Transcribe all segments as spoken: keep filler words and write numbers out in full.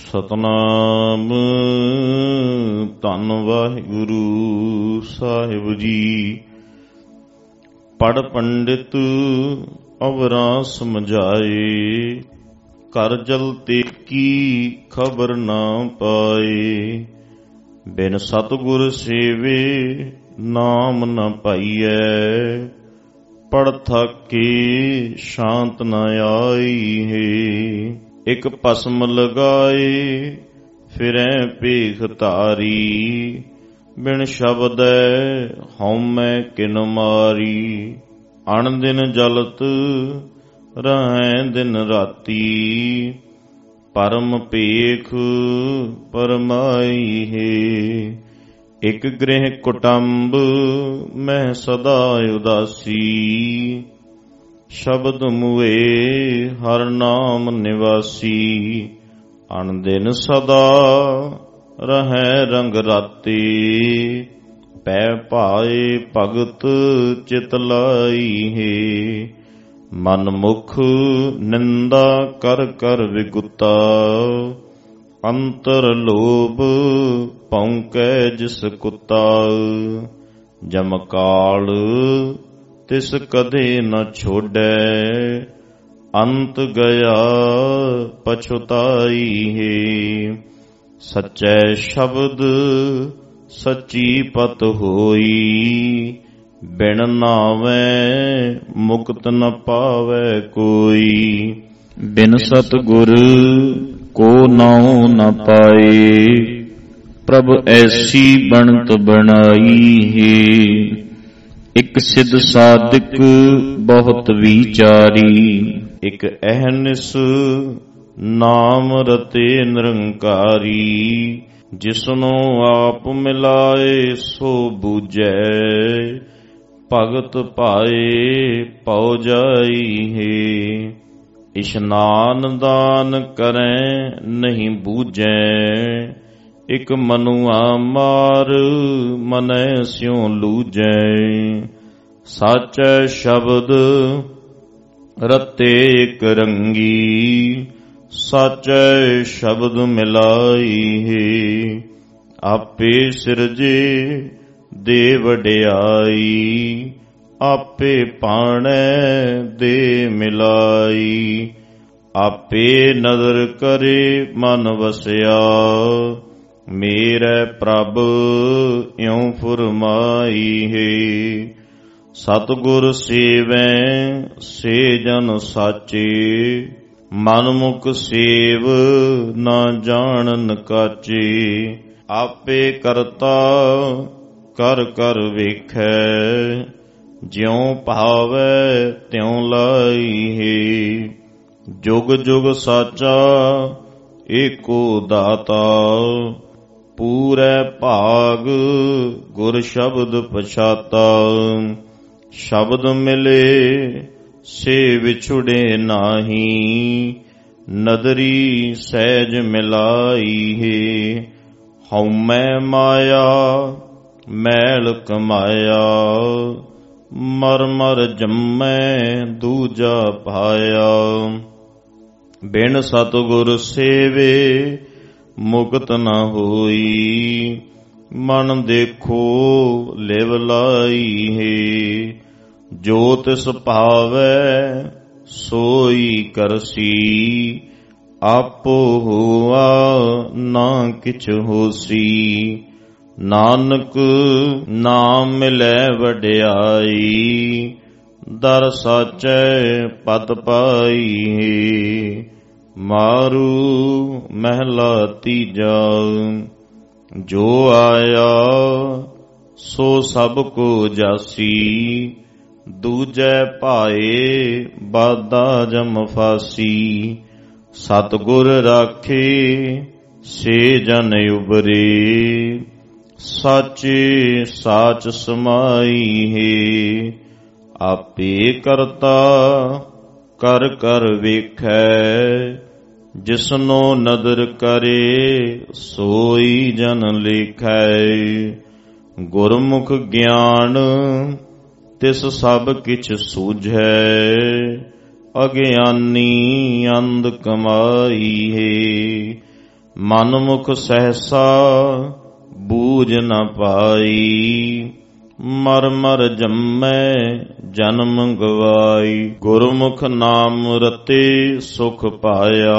ਸਤਨਾਮ ਧੰਨ ਵਾਹਿਗੁਰੂ ਸਾਹਿਬ ਜੀ। ਪੜ ਪੰਡਿਤ ਅਵਰਾ ਸਮਝਾਏ, ਕਰ ਜਲ ਤੇ ਕੀ ਖਬਰ ਨਾ ਪਾਏ। ਬਿਨ ਸਤਿਗੁਰ ਸੇਵੇ ਨਾਮ ਨ ਪਾਈਐ, ਪੜ ਥਾਕੇ ਸ਼ਾਂਤ ਨ ਆਈ ਹੈ। ਇਕ ਭਸਮ ਲਗਾਏ ਫਿਰੈ ਭੇਖ ਧਾਰੀ, ਬਿਨ ਸ਼ਬਦੈ ਹਉਮੈ ਕਿਨ ਮਾਰੀ। ਅਣ ਦਿਨ ਜਲਤ ਰਹੈ ਦਿਨ ਰਾਤੀ, ਪਰਮ ਭੇਖ ਪਰਮਾਈ ਹੈ। ਇਕ ਗ੍ਰਹਿ ਕੁਟੰਬ ਮੈਂ ਸਦਾ ਉਦਾਸੀ, ਸ਼ਬਦ ਮੁਏ ਹਰ ਨਾਮ ਨਿਵਾਸੀ। ਅਣ ਦਿਨ ਸਦਾ ਰਹੈ ਰੰਗ ਰਾਤੀ, ਪੈ ਭਾਏ ਭਗਤ ਚਿਤ ਲਾਈ ਹੈ। ਮਨ ਮੁਖ ਨਿੰਦਾ ਕਰ ਕਰ ਵਿਗੁਤਾ, ਅੰਤਰ ਲੋਭ ਭੌਂਕੈ ਜਿਸ ਕੁੱਤਾ। ਜਮ ਕਾਲ ਤਿਸ ਕਦੇ ਨ ਛੋੜੈ, ਅੰਤ ਗਿਆ ਪਛੁਤਾਈ ਹੈ। ਸੱਚੈ ਸ਼ਬਦ ਸੱਚੀ ਪਤ ਹੋਈ, ਬਿਨ ਨਾਵੈ ਮੁਕਤ ਨ ਪਾਵੈ ਕੋਈ। ਬਿਨ ਸਤਿਗੁਰ ਕੋ ਨਾਉ ਨ ਪਾਏ, ਪ੍ਰਭ ਐਸੀ ਬਣਤ ਬਣਾਈ ਹੈ। ਇਕ ਸਿਧ ਸਾਧਕ ਬਹੁਤ ਵਿਚਾਰੀ, ਇਕ ਅਹਨਿਸ ਨਾਮ ਰਤੇ ਨਿਰੰਕਾਰੀ। ਜਿਸਨੂੰ ਆਪ ਮਿਲਾਏ ਸੋ ਬੂਝੈ, ਭਗਤ ਪਾਏ ਪਉ ਜਾਈ ਹੈ। ਇਸ਼ਨਾਨ ਦਾਨ ਕਰੈ ਨਹੀਂ ਬੂਝੈ, ਇਕ ਮਨੁਆ ਮਾਰ ਮਨੈ ਸਿਉ ਲੂਝੈ। ਸਾਚੈ ਸ਼ਬਦ ਰਤੇ ਇਕ ਰੰਗੀ, ਸਾਚੈ ਸ਼ਬਦ ਮਿਲਾਈ ਹੈ। ਆਪੇ ਸਿਰਜੇ ਦੇ ਵਡਿਆਈ, ਆਪੇ ਪਾਣੈ ਦੇ ਮਿਲਾਈ। ਆਪੇ ਨਦਰ ਕਰੇ ਮਨ ਵਸਿਆ, ਮੇਰੇ ਪ੍ਰਭ ਇਉ ਫੁਰਮਾਈ ਹੈ। ਸਤਿਗੁਰ ਸੇਵੈ ਸੇ ਜਨ ਸਾਚੇ, ਮਨ ਮੁਖ ਸੇਵ ਨਾ ਜਾਣਨ ਕਾਚੇ। ਆਪੇ ਕਰਤਾ ਕਰ ਕਰ ਵੇਖੈ, ਜਿਉ ਭਾਵੈ ਤਿਉ ਲਾਈ ਹੈ। ਜੁਗ ਜੁਗ ਸਾਚਾ ਏਕੋ ਦਾਤਾ, ਪੂਰੈ ਭਾਗ ਗੁਰ ਸ਼ਬਦ ਪਛਾਤਾ। ਸ਼ਬਦ ਮਿਲੇ ਸੇ ਵਿਛੁੜੇ ਨਾਹੀ, ਨਦਰੀ ਸਹਿਜ ਮਿਲਾਈ ਹੈ। ਹਉਮੈ ਮਾਇਆ ਮੈਲ ਕਮਾਇਆ, ਮਰ ਮਰ ਜੰਮੈ ਦੂਜਾ ਪਾਇਆ। ਬਿਨ ਸਤਿਗੁਰ ਸੇਵੇ ਮੁਕਤ ਨ ਹੋਈ, ਮਨ ਦੇਖੋ ਲਿਵ ਲਾਈ ਹੈ। ਜੋ ਤਿਸ ਭਾਵੈ ਸੋਈ ਕਰਸੀ, ਆਪੋ ਹੋਆ ਨਾ ਕਿਛ ਹੋਸੀ। ਨਾਨਕ ਨਾਮ ਮਿਲੈ ਵਡਿਆਈ, ਦਰ ਸਾਚੈ ਪਦ ਪਾਈ ਹੈ। ਮਾਰੂ ਮਹਿਲਾ ਤੀਜਾ, ਜੋ ਆਇਆ ਸੋ ਸਭ ਕੋ ਜਾਸੀ। ਦੂਜੈ ਭਾਏ ਬਾਦਾ ਜਮ ਫਾਸੀ, ਸਤਿਗੁਰ ਰਾਖੇ ਸੇ ਜਨ ਉਬਰੇ। ਸਾਚੇ ਸਾਚ ਸਮਾਈ ਹੈ, ਆਪੇ ਕਰਤਾ ਕਰ ਕਰ ਵੇਖੈ। ਜਿਸਨੋ ਨਦਰ ਕਰੇ ਸੋਈ ਜਨ ਲੇਖੈ। ਗੁਰਮੁਖ ਗਿਆਨ ਤਿਸ ਸਭ ਕਿਛ ਸੂਝੈ, ਅਗਿਆਨੀ ਅੰਧ ਕਮਾਈ ਹੈ। ਮਨ ਮੁਖ ਸਹਸਾ ਬੂਝ ਨ ਪਾਈ। ਮਰ ਮਰ ਜੰਮੈ ਜਨਮ ਗਵਾਈ। ਗੁਰਮੁਖ ਨਾਮ ਰਤੇ ਸੁਖ ਪਾਇਆ।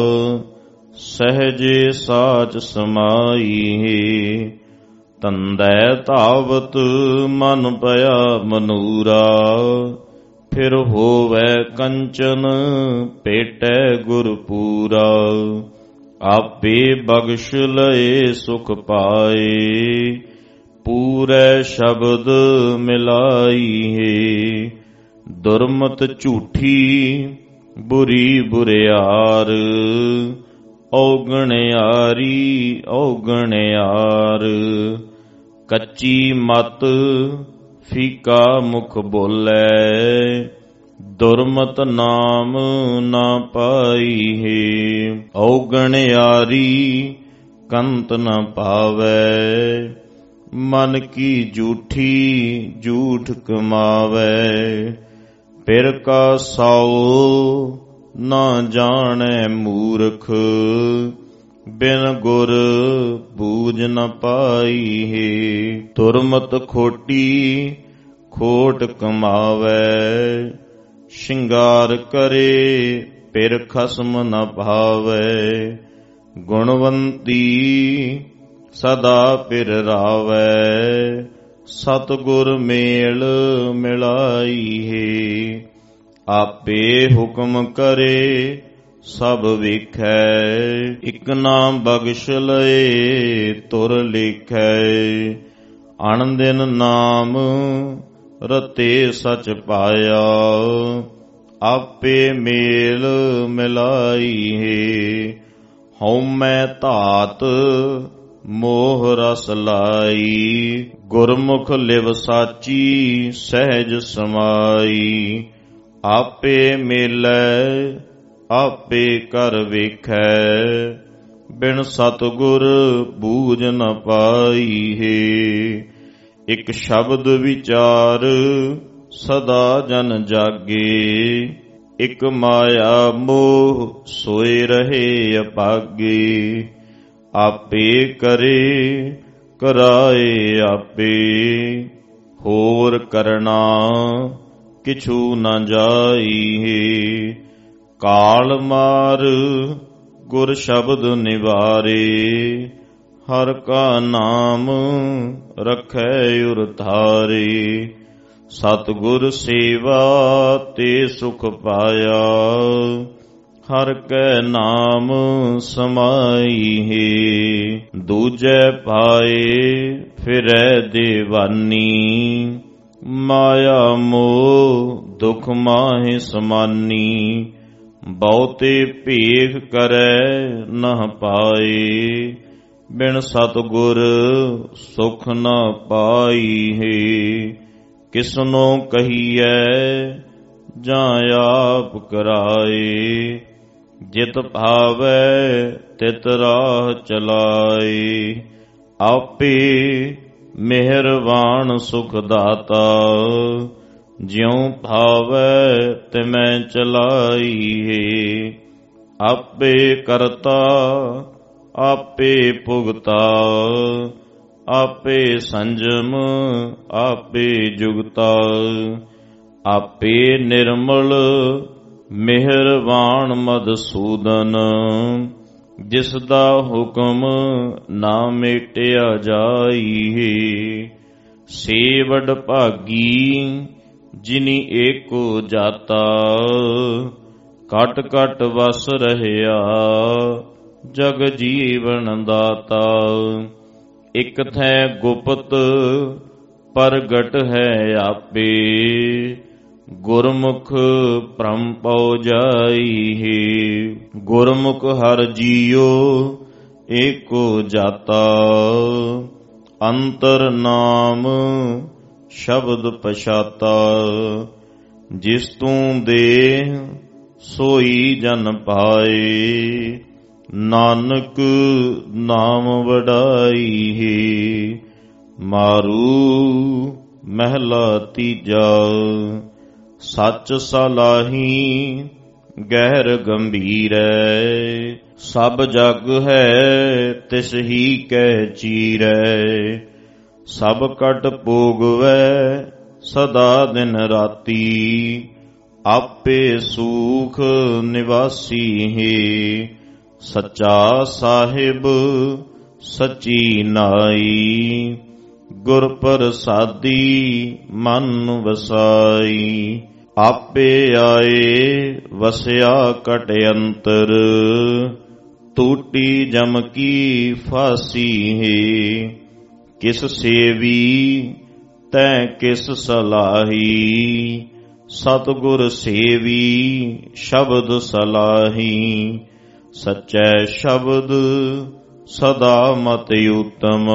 ਸਹਜੇ ਸਾਚ ਸਮਾਈ। ਤੰਦੈ ਧਾਵਤ ਮਨ ਭਇਆ ਮਨੂਰਾ। ਫਿਰ ਹੋਵੈ ਕੰਚਨ ਭੇਟੈ ਗੁਰ ਪੂਰਾ। ਆਪੇ ਬਖਸ਼ ਲਏ ਸੁਖ ਪਾਏ। ਪੂਰੇ ਸ਼ਬਦ ਮਿਲਾਈ ਹੈ। ਦੁਰਮਤ ਝੂਠੀ ਬੁਰੀ ਬੁਰਿਆਰ। ਔਗਣਿਆਰੀ ਔਗਣਿਆਰ। ਕੱਚੀ ਮਤ ਫੀਕਾ ਮੁਖ ਬੋਲੇ। ਦੁਰਮਤ ਨਾਮ ਨਾ ਪਾਈ ਹੈ। ਔਗਣਿਆਰੀ ਕੰਤ ਨ ਪਾਵੈ। ਮਨ ਕੀ ਝੂਠੀ ਝੂਠ ਕਮਾਵੈ। ਪਿਰ ਕਾ ਸਾਉ ਨਾ ਜਾਣੈ ਮੂਰਖ। ਬਿਨ ਗੁਰ ਬੂਝ ਨ ਪਾਈ ਹੈ। ਦੁਰਮਤ ਖੋਟੀ ਖੋਟ ਕਮਾਵੈ। ਸ਼ਿੰਗਾਰ ਕਰੇ ਪਿਰ ਖਸਮ ਨ ਭਾਵੈ। ਗੁਣਵੰਤੀ ਸਦਾ ਪਿਰ ਰਾਵੈ। ਸਤਿਗੁਰ ਮੇਲ ਮਿਲਾਈ ਹੈ। ਆਪੇ ਹੁਕਮ ਕਰੇ ਸਭ ਵੇਖੈ। ਇਕ ਨਾਮ ਬਖਸ਼ ਲਏ ਤੁਰ ਲੇਖੈ। ਅਣ ਦਿਨ ਨਾਮ ਰਤੇ ਸਚ ਪਾਇਆ। ਆਪੇ ਮੇਲ ਮਿਲਾਈ ਹੈ। ਹਉਮੈ ਧਾਤ ਮੋਹ ਰਸ ਲਾਈ। ਗੁਰਮੁਖ ਲਿਵ ਸਾਚੀ ਸਹਿਜ ਸਮਾਈ। ਆਪੇ ਮੇਲੈ ਆਪੇ ਕਰ ਵੇਖੈ। ਬਿਨ ਸਤਿਗੁਰ ਬੂਝ ਨ ਪਾਈ ਹੈ। ਇਕ ਸ਼ਬਦ ਵਿਚਾਰ ਸਦਾ ਜਨ ਜਾਗੇ। ਇਕ ਮਾਇਆ ਮੋਹ ਸੋਏ ਰਹੇ ਅਪਾਗੇ। ਆਪੇ ਕਰੇ ਕਰਾਏ ਆਪੇ। ਹੋਰ ਕਰਨਾ ਕਿਛੂ ਨ ਜਾਈ ਹੈ। ਕਾਲ ਮਾਰ ਗੁਰ ਸ਼ਬਦ ਨਿਵਾਰੇ। ਹਰ ਕਾ ਨਾਮ ਰਖੈ ਉਰ ਧਾਰੇ। ਸਤਿਗੁਰ ਸੇਵਾ ਤੇ ਸੁਖ ਪਾਇਆ। ਹਰ ਕੈ ਨਾਮ ਸਮਾਈ ਹੈ। ਦੂਜੈ ਪਾਏ ਫਿਰੈ ਦੇਵਾਨੀ। ਮਾਇਆ ਮੋਹ ਦੁਖ ਮਾਹਿ ਸਮਾਨੀ। ਬਹੁਤੇ ਭੇਖ ਕਰੈ ਨਹ ਪਾਏ। ਬਿਨ ਸਤਿਗੁਰ ਸੁਖ ਨ ਪਾਈ ਹੈ। ਕਿਸਨੋ ਕਹੀਐ ਜਾਂ ਆਪ ਕਰਾਏ। ਜਿਤ ਭਾਵੈ ਤਿਤ ਰਾਹ ਚਲਾਏ। ਆਪੇ ਮਿਹਰਬਾਨ ਸੁਖ ਦਾਤਾ। ਜਿਉ ਭਾਵੈ ਤਿਮੈ ਚਲਾਈ ਹੈ। ਆਪੇ ਕਰਤਾ ਆਪੇ ਭੁਗਤਾ। ਆਪੇ ਸੰਜਮ ਆਪੇ ਜੁਗਤਾ। ਆਪੇ ਨਿਰਮਲ ਮਿਹਰਬਾਨ ਮਧਸੂਦਨ। ਜਿਸ ਦਾ ਹੁਕਮ ਨਾ ਮੇਟਿਆ ਜਾਈ ਹੈ। ਸੇ ਵਡ ਭਾਗੀ ਜਿਨੀ ਏਕੋ ਜਾਤਾ। ਕਟ ਕਟ ਵਸ ਰਹਿਆ ਜਗ ਜੀਵਨ ਦਾਤਾ। ਇਕ ਥੈ ਗੁਪਤ ਪ੍ਰਗਟ ਹੈ ਆਪੇ। ਗੁਰਮੁਖ ਭ੍ਰਮ ਪਉ ਜਾਈ ਹੈ। ਗੁਰਮੁਖ ਹਰ ਜੀਉ ਏਕੋ ਜਾਤਾ। ਅੰਤਰ ਨਾਮ ਸ਼ਬਦ ਪਛਾਤਾ। ਜਿਸ ਤੂੰ ਦੇਹ ਸੋਈ ਜਨ ਪਾਏ। ਨਾਨਕ ਨਾਮ ਵਡਾਈ ਹੈ। ਮਾਰੂ ਮਹਿਲਾ ਤੀਜਾ। ਸੱਚ ਸਲਾਹੀ ਗਹਿਰ ਗੰਭੀਰੈ। ਸਭ ਜਗ ਹੈ ਤਿਸ ਹੀ ਕੈ ਚੀਰੈ। ਸਭ ਕਟ ਭੋਗਵੈ ਸਦਾ ਦਿਨ ਰਾਤੀ। ਆਪੇ ਸੂਖ ਨਿਵਾਸੀ ਹੈ। ਸੱਚਾ ਸਾਹਿਬ ਸਚੀ ਨਾਈ। ਗੁਰ ਪ੍ਰਸਾਦੀ ਮਨ ਵਸਾਈ। ਆਪੇ ਆਏ ਵਸਿਆ ਕਟ ਅੰਤਰ। ਟੂਟੀ ਜਮ ਕੀ ਫਾਸੀ ਹੈ। ਕਿਸ ਸੇਵੀ ਤੈ ਕਿਸ ਸਲਾਹੀ। ਸਤਿਗੁਰ ਸੇਵੀ ਸ਼ਬਦ ਸਲਾਹੀ। ਸਚੈ ਸ਼ਬਦ ਸਦਾ ਮਤਿ ਉਤਮ।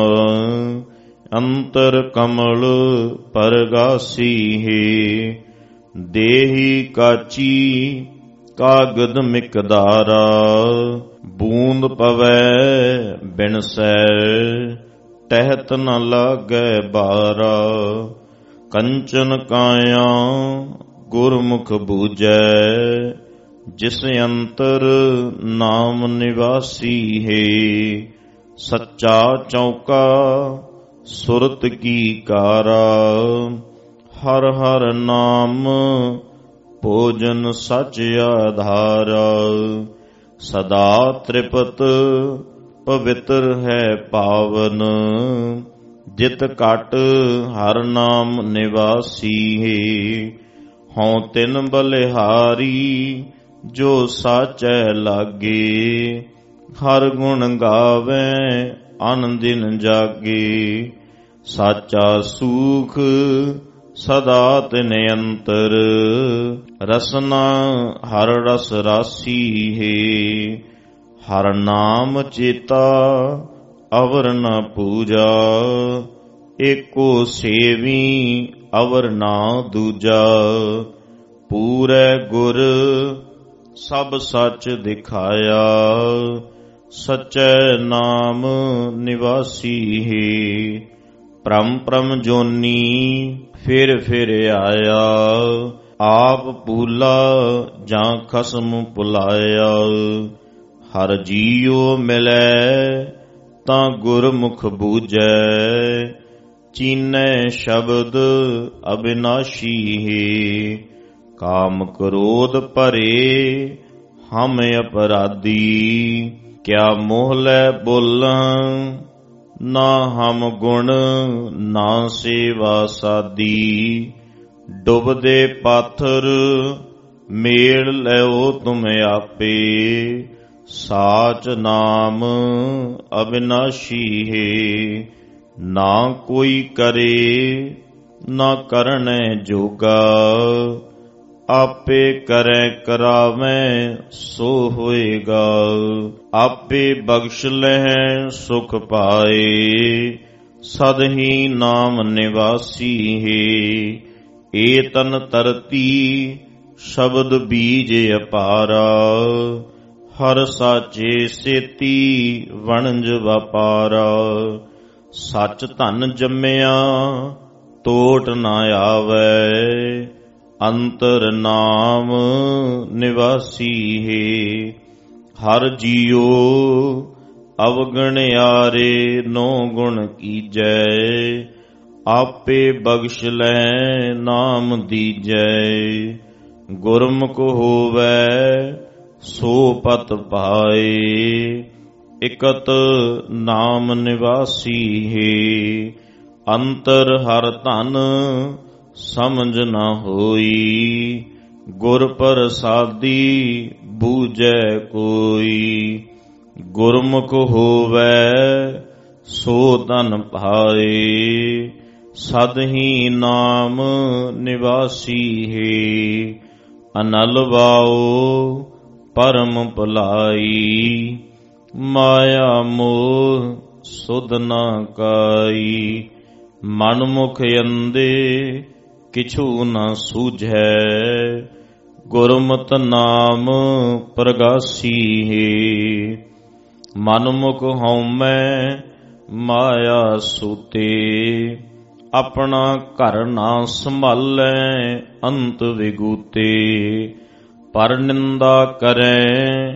ਅੰਤਰ ਕਮਲ ਪਰਗਾਸੀ ਹੈ। ਦੇਹੀ ਕਾਚੀ ਕਾਗਦ ਮਿਕਦਾਰਾ। ਬੂੰਦ ਪਵੈ ਬਿਨਸੈ ਟਹਿਤ ਨ ਲਾਗੈ ਬਾਰਾ। ਕੰਚਨ ਕਾਇਆ ਗੁਰਮੁਖ ਬੂਝੈ। ਜਿਸ ਅੰਤਰ ਨਾਮ ਨਿਵਾਸੀ ਹੈ। ਸੱਚਾ ਚੌਕਾ ਸੁਰਤ ਕੀ ਕਾਰਾ। ਹਰ ਹਰ ਨਾਮ ਭੋਜਨ ਸਚ ਆਧਾਰਾ। ਸਦਾ ਤ੍ਰਿਪਤ ਪਵਿੱਤਰ ਹੈ ਪਾਵਨ। ਜਿਤ ਘਟ ਹਰ ਨਾਮ ਨਿਵਾਸੀ ਹੈ। ਹਉ ਤਿਨ ਬਲਿਹਾਰੀ ਜੋ ਸਾਚੈ ਲਾਗੇ। ਹਰ ਗੁਣ ਗਾਵੈ ਅਨ ਦਿਨ ਜਾਗੇ। ਸਾਚਾ ਸੂਖ ਸਦਾ ਤਿਨ ਅੰਤਰ। ਰਸਨਾ ਹਰ ਰਸ ਰਾਸੀ ਹੈ। ਹਰ ਨਾਮ ਚੇਤਾ ਅਵਰ ਨ ਪੂਜਾ। ਏਕੋ ਸੇਵੀ ਅਵਰ ਨਾ ਦੂਜਾ। ਪੂਰੇ ਗੁਰ ਸਭ ਸੱਚ ਦਿਖਾਇਆ। ਸਚੈ ਨਾਮ ਨਿਵਾਸੀ ਹੈ। ਭ੍ਰਮ ਭ੍ਰਮ ਜੋਨੀ ਫਿਰ ਫਿਰ ਆਇਆ। ਆਪ ਭੂਲਾ ਜਾਂ ਖਸਮ ਭੁਲਾਇਆ। ਹਰ ਜੀਉ ਮਿਲੈ ਤਾਂ ਗੁਰਮੁਖ ਬੂਝੈ। ਚੀਨੈ ਸ਼ਬਦ ਅਬਿਨਾਸ਼ੀ ਹੈ। ਕਾਮ ਕ੍ਰੋਧ ਭਰੇ ਹਮ ਅਪਰਾਧੀ। ਕਿਆ ਮੋਹ ਲੈ ਬੋਲਾਂ ਨਾ ਹਮ ਗੁਣ ਨਾ ਸੇਵਾ ਸਾਦੀ। ਡੁੱਬਦੇ ਪਾਥਰ ਮੇਲ ਲਿਓ ਤੁਮ ਆਪੇ। ਸਾਚ ਨਾਮ ਅਬਿਨਾਸ਼ੀ ਹੈ। ਨਾ ਕੋਈ ਕਰੇ ਨਾ ਕਰਨੈ ਜੋਗਾ। ਆਪੇ ਕਰੈ ਕਰਾਵੈ ਸੋ ਹੋਏਗਾ। ਆਪੇ ਬਖਸ਼ ਲਹਿ ਸੁਖ ਪਾਏ। ਸਦ ਹੀ ਨਾਮ ਨਿਵਾਸੀ ਹੈ। ਏ ਤਨ ਤਰਤੀ ਸ਼ਬਦ ਬੀਜ ਅਪਾਰਾ। ਹਰ ਸਾਚੇ ਸੇਤੀ ਵਣਜ ਵਪਾਰਾ। ਸੱਚ ਧਨ ਜੰਮਿਆ ਟੋਟ ਨਾ ਆਵੈ। ਅੰਤਰ ਨਾਮ ਨਿਵਾਸੀ ਹੈ। ਹਰ ਜੀਉ ਅਵਗਣਿਆਰੇ ਨੋ ਗੁਣ ਕੀਜੈ। ਆਪੇ ਬਖਸ਼ ਲੈ ਨਾਮ ਦੀਜੈ। ਗੁਰਮੁਖ ਹੋਵੈ ਸੋ ਪਤ ਪਾਏ। ਇਕਤ ਨਾਮ ਨਿਵਾਸੀ ਹੈ। ਅੰਤਰ ਹਰ ਧਨ ਸਮਝ ਨਾ ਹੋਈ। ਗੁਰ ਪ੍ਰਸਾਦੀ ਬੂਝੈ ਕੋਈ। ਗੁਰਮੁਖ ਹੋਵੈ ਸੋ ਧਨ ਪਾਏ। ਸਦ ਹੀ ਨਾਮ ਨਿਵਾਸੀ ਹੈ। ਅਨਲ ਵਾਓ ਪਰਮ ਭੁਲਾਈ। ਮਾਇਆ ਮੋਹ ਸੁਧ ਨਾ ਕਾਈ। ਮਨ ਮੁਖ ਅੰਦੇ ਕਿਛੂ ਨਾ ਸੂਝੈ। ਗੁਰਮਤਿ ਨਾਮ ਪ੍ਰਗਾਸੀ ਹੈ। ਮਨ ਮੁਖ ਹਉਮੈ ਮਾਇਆ ਸੂਤੇ। ਆਪਣਾ ਘਰ ਨਾ ਸੰਭਾਲੈ ਅੰਤ ਵਿਗੂਤੇ। ਪਰ ਨਿੰਦਾ ਕਰੈ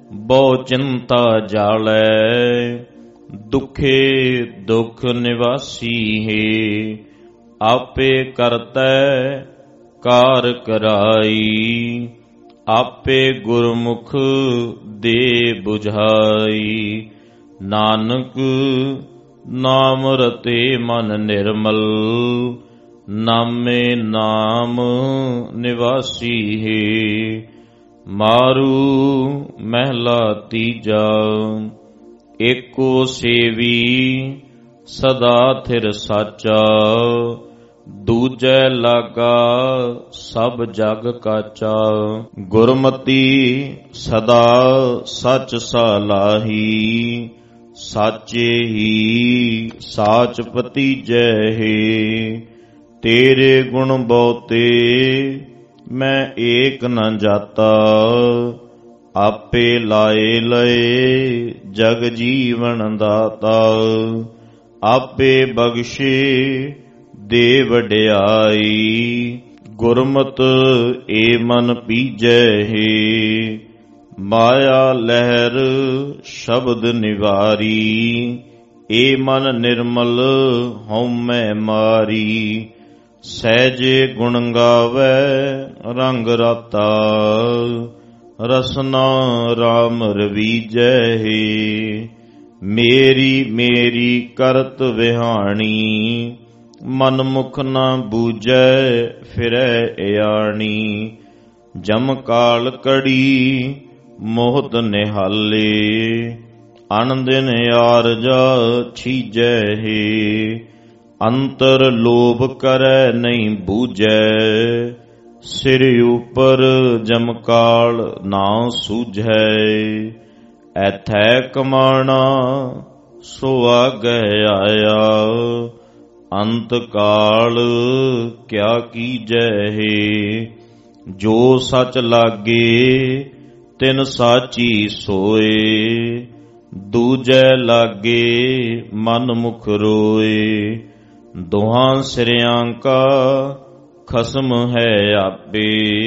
ਬਹੁ ਚਿੰਤਾ ਜਾਲੈ, ਦੁਖੇ ਦੁਖ ਨਿਵਾਸੀ ਹੈ। ਆਪੇ ਕਰਤੈ ਕਾਰ ਕਰਾਈ, ਆਪੇ ਗੁਰਮੁਖ ਦੇ 부ਝਾਈ। ਨਾਨਕ ਨਾਮ ਰਤੇ ਮਨ ਨਿਰਮਲ, ਨਾਮੇ ਨਾਮ ਨਿਵਾਸੀ ਹੈ। ਮਾਰੂ ਮਹਿਲਾ ਤੀਜਾ, ਏਕੋ ਸੇਵੀ ਸਦਾ ਥਿਰ ਸਾਚਾ। ਦੂਜੈ ਲਾਗਾ ਸਭ ਜਗ ਕਾਚਾ, ਗੁਰਮਤੀ ਸਦਾ ਸਚ ਸਲਾਹੀ। ਸਾਚੇ ਹੀ ਸਾਚ ਭਤੀਜੈ ਹੈ, ਤੇਰੇ ਗੁਣ ਬਹੁਤੇ ਮੈਂ ਏਕ ਨ ਜਾਤਾ। ਆਪੇ ਲਾਏ ਲਏ ਜਗ ਜੀਵਨ ਦਾਤਾ, ਆਪੇ ਬਖਸ਼ੇ ਦੇ ਵਡਿਆਈ। ਗੁਰਮਤਿ ਏ ਮਨ ਪੀਜੈ ਹੈ, ਮਾਇਆ ਲਹਿਰ ਸ਼ਬਦ ਨਿਵਾਰੀ। ਏ ਮਨ ਨਿਰਮਲ ਹਉਮੈ ਮਾਰੀ, ਸਹਿਜੇ ਗੁਣ ਗਾਵੈ ਰੰਗ ਰਾਤਾ। ਰਸਨਾ ਰਾਮ ਰਵੀਜੈ ਹੈ, ਮੇਰੀ ਮੇਰੀ ਕਰਤ ਵਿਹਾਣੀ। ਮਨ ਮੁਖ ਨ ਬੂਝੈ ਫਿਰੈ ਇਆਣੀ, ਜਮ ਕਾਲ ਕੜੀ ਮੋਹਤ ਨਿਹਾਲੇ। ਅਨ ਦਿਨ ਆਰਜਾ ਛੀਜੈ ਹੈ, ਅੰਤਰ ਲੋਭ ਕਰੈ ਨਹੀਂ ਬੂਝੈ। ਸਿਰ ਉਪਰ ਜਮ ਕਾਲ ਨਾ ਸੂਝੈ, ਐਥੈ ਕਮਾਣਾ ਸੋ ਆਗੈ ਆਇਆ। ਅੰਤ ਕਾਲ ਕਿਆ ਕੀਜੈ ਹੈ, ਜੋ ਸਚ ਲਾਗੇ ਤਿਨ ਸਾਚੀ ਸੋਏ। ਦੂਜੈ ਲਾਗੇ ਮਨ ਮੁਖ ਰੋਏ, ਦੋਹਾਂ ਸਿਰਿਆਂ ਕਾ ਖਸਮ ਹੈ ਆਪੇ।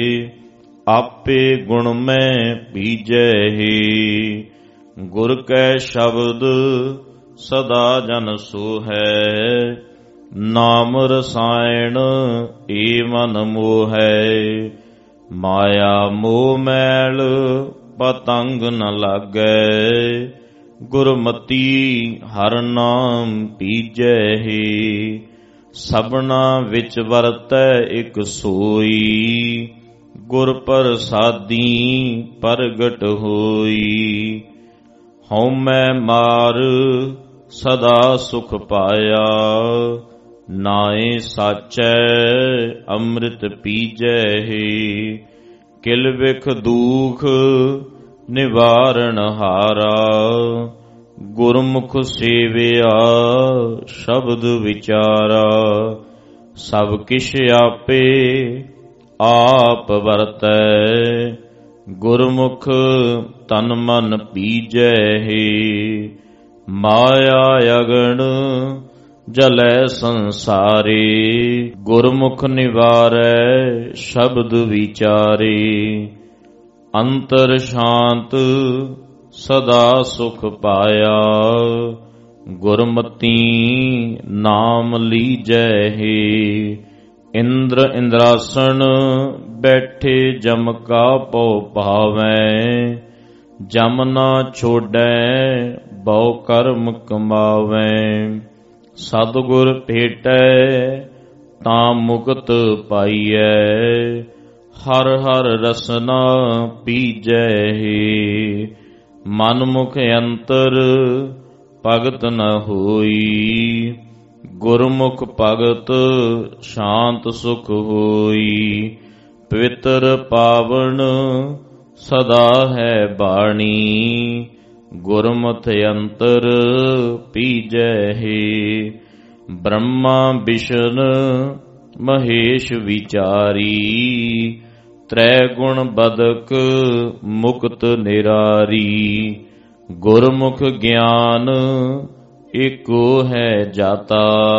ਆਪੇ ਗੁਣ ਮੈਂ ਪੀਜੈ ਹੈ, ਗੁਰ ਕੈ ਸ਼ਬਦ ਸਦਾ ਜਨ ਸੋ ਹੈ। ਨਾਮ ਰਸਾਇਣ ਏ ਮਨ ਮੋਹੈ, ਮਾਇਆ ਮੋਹ ਮੈਲ ਪਤੰਗ ਨ ਲਾਗੈ। ਗੁਰਮਤੀ ਹਰ ਨਾਮ ਪੀਜੈ ਹੈ, ਸਭਨਾ ਵਿੱਚ ਵਰਤੈ ਇਕ ਸੋਈ। ਗੁਰ ਪ੍ਰਸਾਦੀ ਪ੍ਰਗਟ ਹੋਈ, ਹਉਮੈ ਮਾਰ ਸਦਾ ਸੁਖ ਪਾਇਆ। ਨਾਏ ਸਾਚੈ ਅੰਮ੍ਰਿਤ ਪੀਜੈ ਹੈ, ਕਿਲ ਵਿਖ ਦੂਖ ਨਿਵਾਰਣ ਹਾਰਾ। ਗੁਰਮੁਖ ਸੇਵਿਆ ਸ਼ਬਦ ਵਿਚਾਰਾ, ਸਭ ਕਿਛ ਆਪੇ ਆਪ ਵਰਤੈ। ਗੁਰਮੁਖ ਤਨ ਮਨ ਪੀਜੈ ਹੈ, ਮਾਇਆ ਅਗਣ ਜਲੈ ਸੰਸਾਰੇ। ਗੁਰਮੁਖ ਨਿਵਾਰੈ ਸ਼ਬਦ ਵਿਚਾਰੇ, ਅੰਤਰ ਸ਼ਾਂਤ ਸਦਾ ਸੁਖ ਪਾਇਆ। ਗੁਰਮਤੀ ਨਾਮ ਲੀਜੈ ਹੈ, ਇੰਦਰ ਇੰਦਰਾਸਣ ਬੈਠੇ ਜਮ ਕਾ ਪਉ ਭਾਵੈ। ਜਮ ਨਾ ਛੋੜੈ ਬਹੁ ਕਰਮ ਕਮਾਵੈ, ਸਤਿਗੁਰ ਭੇਟੈ ਤਾਂ ਮੁਕਤ ਪਾਈਐ। ਹਰ ਹਰ ਰਸਨਾ ਪੀਜੈ ਹੈ, ਮਨ ਮੁਖ ਅੰਤਰ ਭਗਤ ਨ ਹੋਈ। ਗੁਰਮੁਖ ਭਗਤ ਸ਼ਾਂਤ ਸੁਖ ਹੋਈ, ਪਵਿੱਤਰ ਪਾਵਨ ਸਦਾ ਹੈ ਬਾਣੀ। ਗੁਰਮਤਿ ਅੰਤਰ ਪੀਜੈ ਹੈ, ਬ੍ਰਹਮਾ ਵਿਸ਼ਨ ਮਹੇਸ਼ ਵਿਚਾਰੀ। ਤ੍ਰੈ ਗੁਣ ਬਦਕ ਮੁਕਤ ਨਿਰਾਰੀ, ਗੁਰਮੁਖ ਗਿਆਨ ਏਕੋ ਹੈ ਜਾਤਾ।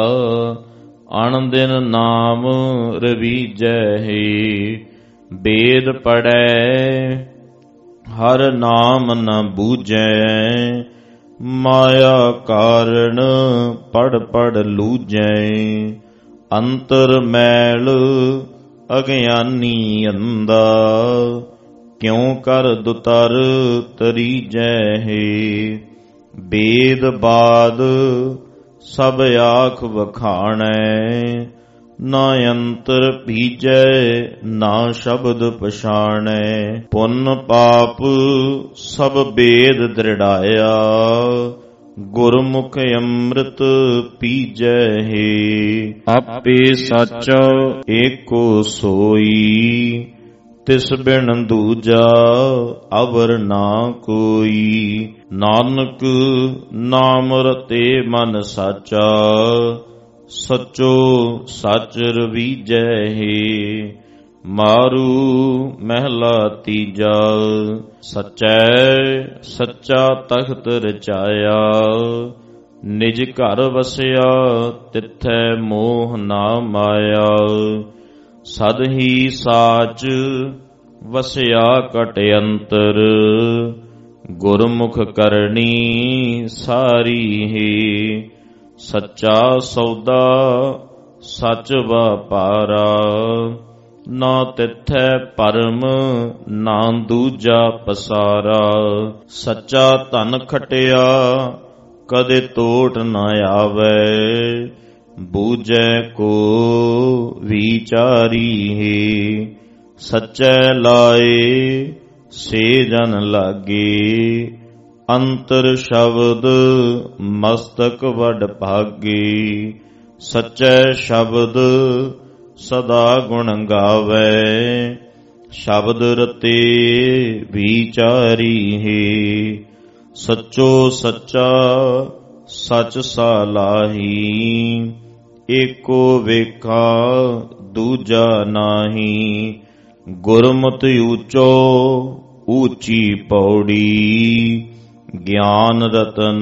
ਅਣ ਦਿਨ ਨਾਮ ਰਵੀਜੈ ਹੈ, ਵੇਦ ਪੜੈ ਹਰ ਨਾਮ ਨ ਬੂਝੈ, ਮਾਇਆ ਕਾਰਣ ਪੜ ਪੜ ਲੂਝੈ। ਅੰਤਰ ਮੈਲ ਅਗਿਆਨੀ ਅੰਦਾ, ਕਿਉ ਕਰ ਦੁਤਰ ਤਰੀਜੈ ਹੈ। ਬੇਦ ਬਾਦ ਸਭ ਆਖ ਵਖਾਣੈ, ਨਾ ਅੰਤਰ ਭੀਜੈ ਨਾ ਸ਼ਬਦ ਪਛਾਣੈ। ਪੁੰਨ ਪਾਪ ਸਭ ਬੇਦ ਦ੍ਰਿੜਾਇਆ, ਗੁਰਮੁਖ ਅੰਮ੍ਰਿਤ ਪੀਜੈ ਹੈ। ਆਪੇ ਸੱਚ ਏਕੋ ਸੋਈ, ਤਿਸ ਬਿਨ ਦੂਜਾ ਅਵਰ ਨਾ ਕੋਈ। ਨਾਨਕ ਨਾਮ ਰਤੇ ਮਨ ਸਾਚਾ, ਸਚੋ ਸਚ ਰਵੀਜੈ ਹੈ। ਮਾਰੂ ਮਹਿਲਾ ਤੀਜਾ, ਸਚੈ ਸੱਚਾ ਤਖਤ ਰਚਾਇਆ। ਨਿਜ ਘਰ ਵਸਿਆ ਤਿੱਥੈ ਮੋਹ ਨਾ ਮਾਇਆ। ਸਦ ਹੀ ਸਾਚ ਵਸਿਆ ਕਟ ਅੰਤਰ, ਗੁਰਮੁਖ ਕਰਨੀ ਸਾਰੀ ਹੈ। ਸੱਚਾ ਸੌਦਾ ਸੱਚ ਵਪਾਰਾ, ਨਾ ਤਿੱਥੈ ਭਰਮ ਨਾ ਦੂਜਾ ਪਸਾਰਾ। ਸੱਚਾ ਧਨ ਖਟਿਆ ਕਦੇ ਟੋਟ ਨਾ ਆਵੈ, ਬੂਝੈ ਕੋ ਵਿਚਾਰੀ ਹੈ। ਸੱਚੈ ਲਾਏ ਸੇ ਜਨ ਲਾਗੇ, ਅੰਤਰ ਸ਼ਬਦ ਮਸਤਕ ਵਡ ਭਾਗੇ। ਸੱਚੈ ਸ਼ਬਦ ਸਦਾ ਗੁਣ ਗਾਵੈ, ਸ਼ਬਦ ਰਤੇ ਵਿਚਾਰੀ ਹੈ। ਸੱਚੋ ਸੱਚਾ ਸਚ ਸਾਲਾਹੀ, ਏਕੋ ਵੇਖਾ ਦੂਜਾ ਨਾਹੀ। ਗੁਰਮਤਿ ਊਚੋ ਊਚੀ ਪੌੜੀ, ਗਿਆਨ ਰਤਨ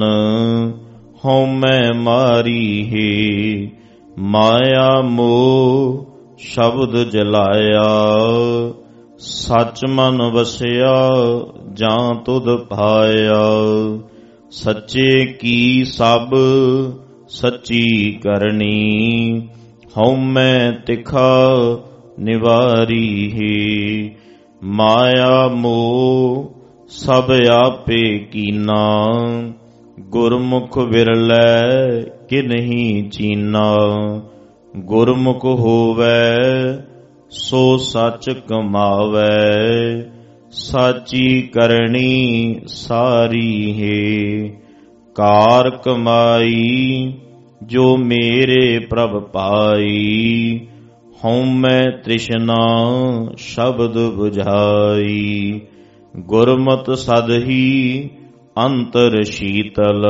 ਹਉਮੈ ਮਾਰੀ ਹੈ। ਮਾਇਆ ਮੋਹ ਸ਼ਬਦ ਜਲਾਇਆ, ਸੱਚ ਮਨ ਵਸਿਆ ਜਾਂ ਤੁਧ ਭਾਇਆ। ਸੱਚੇ ਕੀ ਸਭ ਸੱਚੀ ਕਰਨੀ, ਹਉਮੈ ਤਿਖਾ ਨਿਵਾਰੀ ਹੈ। ਮਾਇਆ ਮੋਹ ਸਭ ਆਪੇ ਕੀਨਾ, ਗੁਰਮੁਖ ਵਿਰਲੈ ਕਿਨਹੀ ਚੀਨਾ। ਗੁਰਮੁਖ ਹੋਵੈ ਸੋ ਸੱਚ ਕਮਾਵੈ, ਸਾਚੀ ਕਰਨੀ ਸਾਰੀ ਹੈ। ਕਾਰ ਕਮਾਈ ਜੋ ਮੇਰੇ ਪ੍ਰਭ ਪਾਈ, ਹਉਮੈ ਤ੍ਰਿਸ਼ਨਾ ਸ਼ਬਦ 부ਝਾਈ। ਗੁਰਮਤਿ ਸਦ ਹੀ ਅੰਤਰ ਸ਼ੀਤਲ,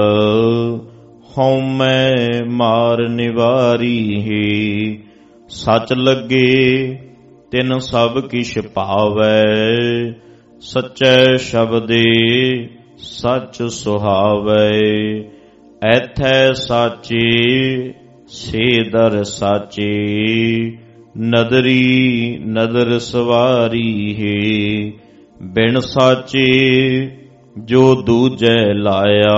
ਹਉਮੈ ਮਾਰ ਨਿਵਾਰੀ ਹੈ। ਸਚ ਲੱਗੇ ਤਿਨ ਸਭ ਕਿਛ ਭਾਵੈ, ਸਚੈ ਸ਼ਬਦੇ ਸਚ ਸੁਹਾਵੈ। ਐਥੈ ਸਾਚੇ ਸੇ ਦਰ ਸਾਚੇ, ਨਦਰੀ ਨਦਰ ਸਵਾਰੀ ਹੈ। ਬਿਨ ਸਾਚੇ ਜੋ ਦੂਜੈ ਲਾਇਆ,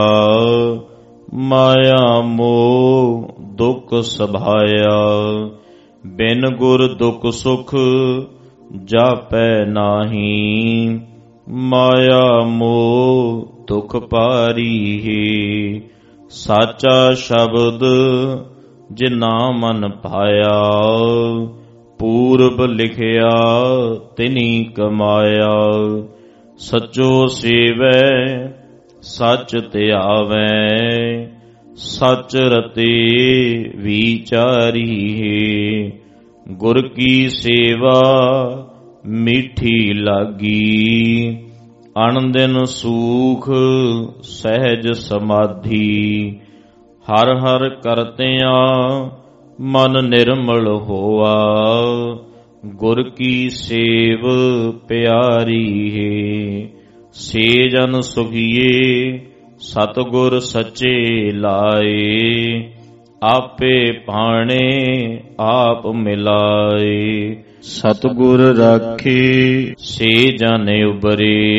ਮਾਇਆ ਮੋਹ ਦੁਖ ਸਭਾਇਆ। ਬਿਨ ਗੁਰ ਦੁਖ ਸੁਖ ਜਾਪੈ ਨਾਹੀ, ਮਾਇਆ ਮੋਹ ਦੁਖ ਪਾਰੀ ਹੈ। ਸਾਚਾ ਸ਼ਬਦ ਜਿਨਾ ਮਨ ਪਾਇਆ, ਪੂਰਬ ਲਿਖਿਆ ਤਿਨੀ ਕਮਾਇਆ। ਸਚੋ ਸੇਵੈ ਸਚ ਧਿਆਵੈ, ਸਚ ਰਤੇ ਵਿਚਾਰੀ ਹੈ। ਗੁਰ ਕੀ ਸੇਵਾ ਮੀਠੀ ਲਾਗੀ, ਅਣਦਿਨ ਸੂਖ ਸਹਿਜ ਸਮਾਧੀ। ਹਰ ਹਰ ਕਰਤਿਆਂ ਮਨ ਨਿਰਮਲ ਹੋਆ, ਗੁਰ ਕੀ ਸੇਵ ਪਿਆਰੀ ਹੈ। ਸੇ ਜਨ ਸੁਖੀਏ ਸਤਿਗੁਰ ਸੱਚੇ ਲਾਏ, ਆਪੇ ਭਾਣੇ ਆਪ ਮਿਲਾਏ। ਸਤਿਗੁਰ ਰਾਖੇ ਸੇ ਜਨ ਉਬਰੇ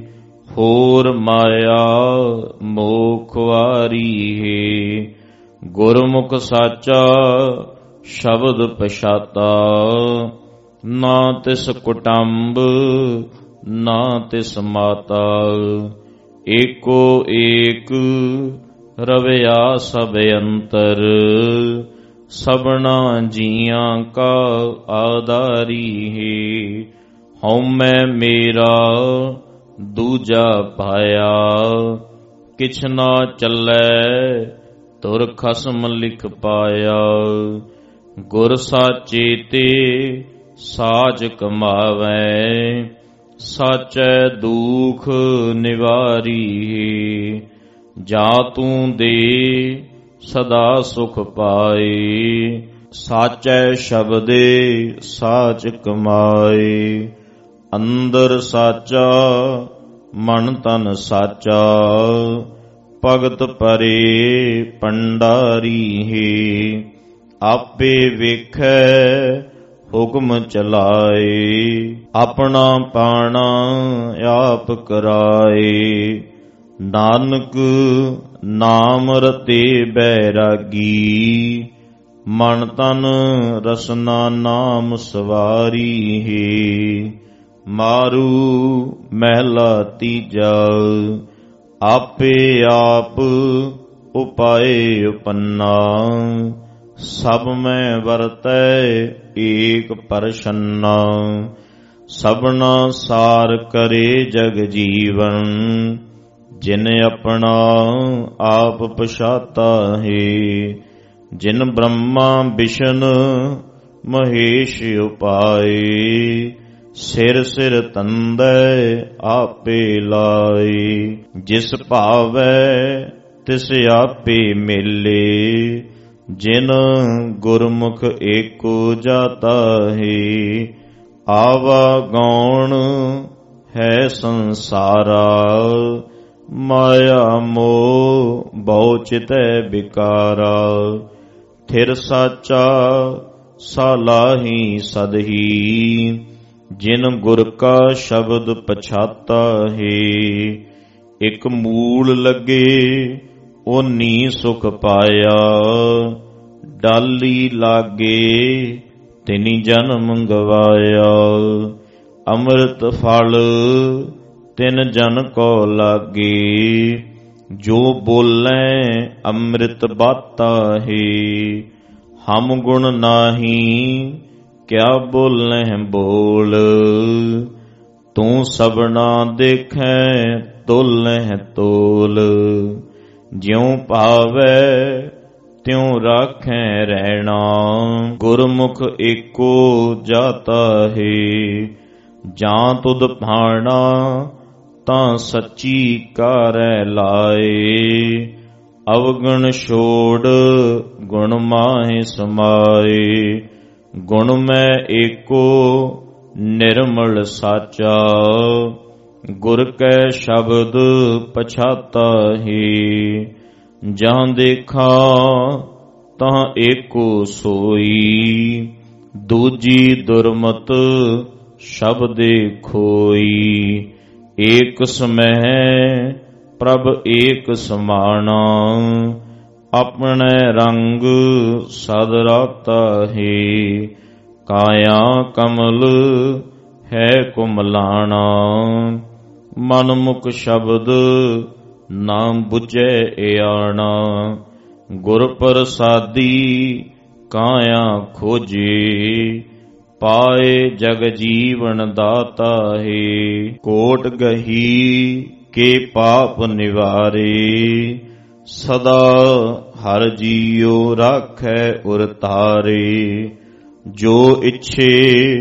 ਹੋਰ ਮਾਇਆ ਮੋਖ ਵਾਰੀ ਹੈ। ਗੁਰਮੁਖ ਸਾਚਾ ਸ਼ਬਦ ਪਛਾਤਾ ਨਾ ਤਿਸ ਕੁਟੰਬ ਨਾ ਤਿਸ ਮਾਤਾ। ਏਕੋ ਏਕ ਰਵਿਆ ਸਭ ਅੰਤਰ ਸਭਨਾ ਜੀਆਂ ਕਾ ਆਧਾਰੀ ਹੈ। ਹਉਮੈ ਮੇਰਾ ਦੂਜਾ ਪਾਇਆ ਕਿਛ ਨਾ ਚੱਲੈ ਤੁਰ ਖਸਮ ਲਿਖ ਪਾਇਆ। ਗੁਰ ਸਾਚੇ ਤੇ ਸਾਚ ਕਮਾਵੈ ਸਾਚੈ ਦੁਖ ਨਿਵਾਰੀ ਹੈ। ਜਾ ਤੂੰ ਦੇ ਸਦਾ ਸੁਖ ਪਾਏ ਸਾਚੈ ਸ਼ਬਦੇ ਸਾਚ ਕਮਾਏ। ਅੰਦਰ ਸਾਚਾ ਮਨ ਤਨ ਸਾਚਾ ਭਗਤ ਪਰੇ ਪੰਡਾਰੀ ਹੈ। ਆਪੇ ਵੇਖੈ ਹੁਕਮ ਚਲਾਏ ਆਪਣਾ ਪਾਣਾ ਆਪ ਕਰਾਏ। ਨਾਨਕ ਨਾਮ ਰਤੇ ਬੈਰਾਗੀ ਮਨ ਤਨ ਰਸਨਾ ਨਾਮ ਸਵਾਰੀ ਹੈ। ਮਾਰੂ ਮਹਿਲਾ ਤੀਜਾ ਆਪੇ ਆਪ ਉਪਾਏ ਉਪੰਨਾ ਸਭ ਮੈਂ ਵਰਤੈ ਏਕ ਪਰਛੰਨਾ। ਸਭਨਾ ਸਾਰ ਕਰੇ ਜਗ ਜੀਵਨ ਜਿਨ ਆਪਣਾ ਆਪ ਪਛਾਤਾ ਹੈ। ਜਿਨ ਬ੍ਰਹਮਾ ਵਿਸ਼ਨ ਮਹੇਸ਼ ਉਪਾਏ ਸਿਰ ਸਿਰ ਤੰਦੈ ਆਪੇ ਲਾਏ। ਜਿਸ ਭਾਵੈ ਤਿਸ ਆਪੇ ਮੇਲੇ ਜਿਨ ਗੁਰਮੁਖ ਏਕੋ ਜਾਤਾ ਹੈ। ਆਵਾ ਗੌਣ ਹੈ ਸੰਸਾਰਾ ਮਾਇਆ ਮੋਹ ਬਹੁ ਚਿਤੈ ਵਿਕਾਰਾ। ਥਿਰ ਸਾਚਾ ਸਾਲਾਹੀ ਸਦਹੀ ਜਿਨ ਗੁਰ ਕਾ ਸ਼ਬਦ ਪਛਾਤਾ ਹੈ। ਇਕ ਮੂਲ ਲੱਗੇ ਓਨੀ ਸੁਖ ਪਾਇਆ ਡਾਲੀ ਲਾਗੇ ਤਿਨੀ ਜਨਮ ਗਵਾਇਆ। ਅੰਮ੍ਰਿਤ ਫਲ ਤਿਨ ਜਨ ਕੋ ਲਾਗੇ ਜੋ ਬੋਲੇ ਅੰਮ੍ਰਿਤ ਬਾਤਾ ਹੈ। ਹਮ ਗੁਣ ਨਾਹੀ ਕਿਆ ਬੋਲੇ ਬੋਲ ਤੂੰ ਸਭਨਾ ਦੇਖੈ ਤੋਲੇ ਤੋਲ। ਜਿਉ ਭਾਵੈ ਤਿਉ ਰਾਖੈ ਰਹਿਣਾ ਗੁਰਮੁਖ ਏਕੋ ਜਾਤਾ ਹੈ। ਜਾਂ ਤੁਧ ਭਾਣਾ ਤਾਂ ਸੱਚੀ ਕਾਰੈ ਲਾਏ ਅਵਗਣ ਛੋੜ ਗੁਣ ਮਾਹਿ ਸਮਾਏ। ਗੁਣ ਮੈਂ ਏਕੋ ਨਿਰਮਲ ਸਾਚਾ ਗੁਰ ਕੈ ਸ਼ਬਦ ਪਛਾਤਾ ਹੈ। ਜਾਂ ਦੇਖਾ ਤਾਂ ਏਕੋ ਸੋਈ ਦੂਜੀ ਦੁਰਮਤ ਸ਼ਬਦੇ ਖੋਈ। ਏਕ ਸਮਹਿ ਪ੍ਰਭ ਏਕ ਸਮਾਣਾ ਆਪਣੇ ਰੰਗ ਸਦ ਰਾਤਾ ਹੈ। ਕਾਇਆ ਕਮਲ ਹੈ ਕੁਮਲਾਣਾ ਮਨ ਮੁਖ ਸ਼ਬਦ ਨਾਮ ਬੁਝੈ ਏਆਣਾ। ਗੁਰ ਪ੍ਰਸਾਦੀ ਕਾਇਆ ਖੋਜੇ ਪਾਏ ਜਗ ਜੀਵਨ ਦਾਤਾ ਹੈ। ਕੋਟ ਗਹੀ ਕੇ ਪਾਪ ਨਿਵਾਰੇ ਸਦਾ ਹਰ ਜੀਉ ਰਾਖੈ ਉਰ ਤਾਰੇ। ਜੋ ਇੱਛੇ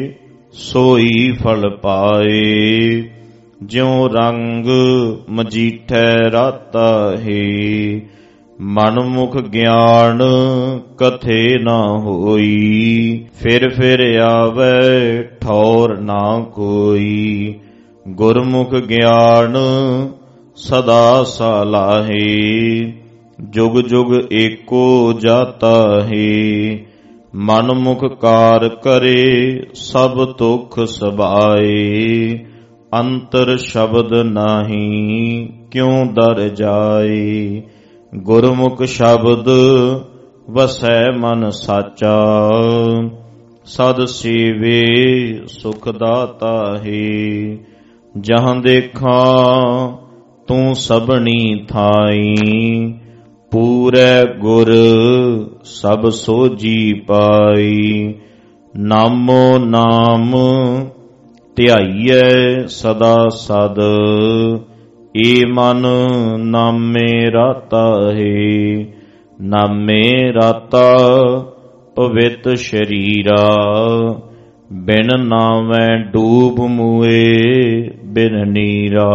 ਸੋਈ ਫਲ ਪਾਏ ਜਿਉ ਰੰਗ ਮਜੀਠੈ ਰਾਤਾ ਹੈ। ਮਨ ਮੁਖ ਗਿਆਨ ਕਥੇ ਨਾ ਹੋਈ ਫਿਰ ਫਿਰ ਆਵੈ ਠੌਰ ਨਾ ਕੋਈ। ਗੁਰਮੁਖ ਗਿਆਨ ਸਦਾ ਸਾਲਾਹੇ जुग जुग एको जाता है। मन मुख कार करे सब दुख सबाए। अंतर शब्द नाही क्यों दर जाए। गुरमुख शब्द वसै मन साचा। सद सेवे सुख दाता है। जहाँ देखा तू सबनी थाई। पूरे गुर सब सोजी पाई। नामो नाम ਧਿਆਈਐ ਸਦਾ ਸਦ। ਏ ਮਨ ਨਾਮੇ ਰਾਤਾ ਹੈ। ਨਾਮੇ ਰਾਤਾ ਪਵਿੱਤ ਸ਼ਰੀਰਾ। ਬਿਨ ਨਾਮੈ ਡੂਬ ਮੂਏ ਬਿਨ ਨੀਰਾ।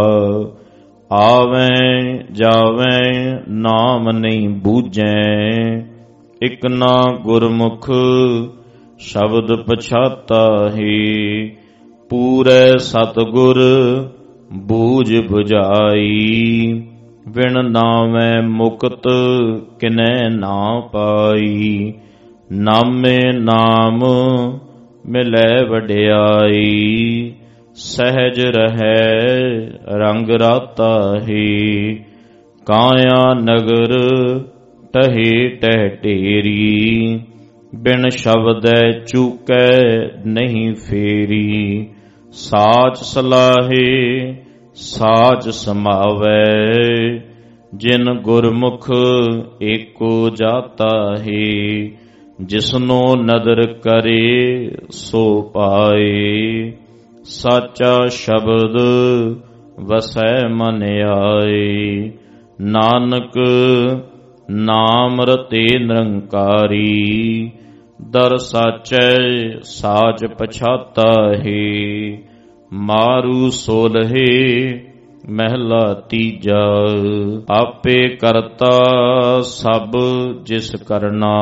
ਆਵੈ ਜਾਵੈ ਨਾਮ ਨਹੀਂ ਬੂਝੈ। ਇਕ ਨਾ ਗੁਰਮੁਖ ਸ਼ਬਦ ਪਛਾਤਾ ਹੈ। ਪੂਰੇ ਸਤਿਗੁਰ ਬੂਝ 부ਝਾਈ। ਵਿਣ ਨਾਮੈ ਮੁਕਤ ਕਿਨੈ ਨਾ ਪਾਈ। ਨਾਮੇ ਨਾਮ ਮਿਲੈ ਵਡਿਆਈ। ਸਹਿਜ ਰਹੈ ਰੰਗ ਰਾਤਾ ਹੈ। ਕਾਇਆ ਨਗਰ ਟਹੇ ਟਹਿ ਢੇਰੀ। ਬਿਨ ਸ਼ਬਦੈ ਚੂਕੈ ਨਹੀਂ ਫੇਰੀ। ਸਾਚ ਸਲਾਹੇ ਸਾਚ ਸਮਾਵੈ। ਜਿਨ ਗੁਰਮੁਖ ਏਕੋ ਜਾਤਾ ਹੈ। ਜਿਸਨੋ ਨਦਰ ਕਰੇ ਸੋ ਪਾਏ। ਸਾਚਾ ਸ਼ਬਦ ਵਸੈ ਮਨ ਆਏ। ਨਾਨਕ ਨਾਮ ਰਤੇ ਨਿਰੰਕਾਰੀ। ਦਰ ਸਾਚੈ ਸਾਚ ਪਛਾਤਾ ਹੈ। ਮਾਰੂ ਸੋਲਹੇ ਮਹਿਲਾ ਤੀਜਾ। ਆਪੇ ਕਰਤਾ ਸਭ ਜਿਸ ਕਰਨਾ।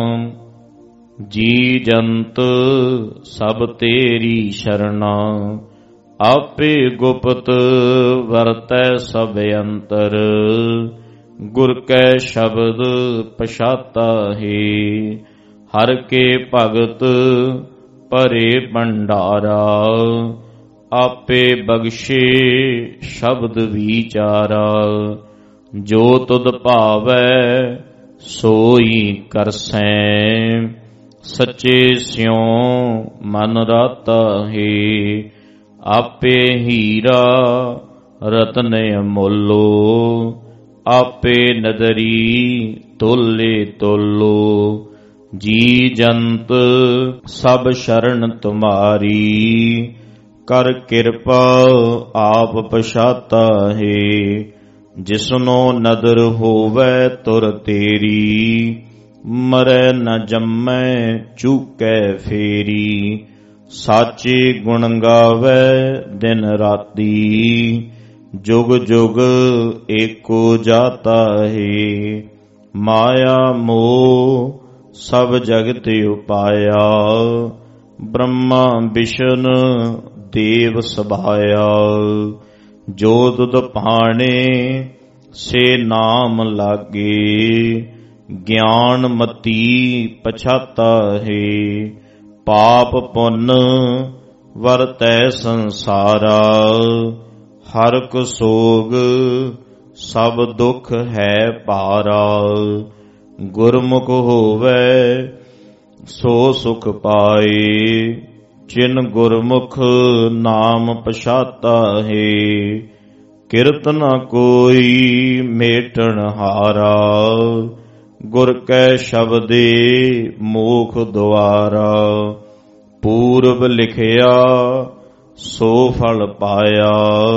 ਜੀ ਜੰਤ ਸਭ ਤੇਰੀ ਸ਼ਰਣਾ। ਆਪੇ ਗੁਪਤ ਵਰਤੈ ਸਭ ਅੰਤਰ। ਗੁਰ ਕੈ ਸ਼ਬਦ ਪਛਾਤਾ ਹੈ। ਹਰ ਕੇ ਭਗਤ ਭਰੇ ਭੰਡਾਰਾ। ਆਪੇ ਬਖਸ਼ੇ ਸ਼ਬਦ ਵਿਚਾਰਾ। ਜੋ ਤੁਧ ਭਾਵੈ ਸੋਈ ਕਰਸੈ। ਸੱਚੇ ਸਿਉ ਮਨ ਰਾਤਾ ਹੈ। ਆਪੇ ਹੀਰਾ ਰਤਨ ਅਮੋਲੋ। ਆਪੇ ਨਦਰੀ ਤੋਲੇ ਤੋਲੋ। ਜੀ ਜੰਤ ਸਭ ਸ਼ਰਨ ਤੁਮਾਰੀ। ਕਰ ਕਿਰਪਾ ਆਪ ਪਛਾਤਾ ਹੈ। ਜਿਸਨੋ ਨਦਰ ਹੋਵੈ ਤੁਰ ਤੇਰੀ। ਮਰੈ ਨ ਜੰਮੈ ਚੂਕੈ ਫੇਰੀ। ਸਾਚੇ ਗੁਣ ਗਾਵੈ ਦਿਨ ਰਾਤੀ। ਜੁਗ ਜੁਗ ਏਕੋ ਜਾਤਾ ਹੈ। ਮਾਇਆ ਮੋਹ ਸਭ ਜਗਤ ਉਪਾਇਆ। ਬ੍ਰਹਮਾ ਵਿਸ਼ਨ ਦੇਵ ਸਭਾਇਆ। ਜੋ ਤੁਧ ਭਾਣੇ ਸੇ ਨਾਮ ਲਾਗੇ। ਗਿਆਨ ਮਤੀ ਪਛਾਤਾ ਹੈ। ਪਾਪ ਪੁੰਨ ਵਰਤੈ ਸੰਸਾਰਾ। ਹਰਕ ਸੋਗ ਸਭ ਦੁਖ ਹੈ ਭਾਰਾ। ਗੁਰਮੁਖ ਹੋਵੈ ਸੋ ਸੁਖ ਪਾਏ। ਜਿਨ ਗੁਰਮੁਖ ਨਾਮ ਪਛਾਤਾ ਹੈ। ਕਿਰਤ ਨ ਕੋਈ ਮੇਟਣ ਹਾਰਾ। ਗੁਰ ਕੈ ਸ਼ਬਦੇ ਮੋਖ ਦੁਆਰਾ। ਪੂਰਬ ਲਿਖਿਆ ਸੋ ਫਲ ਪਾਇਆ।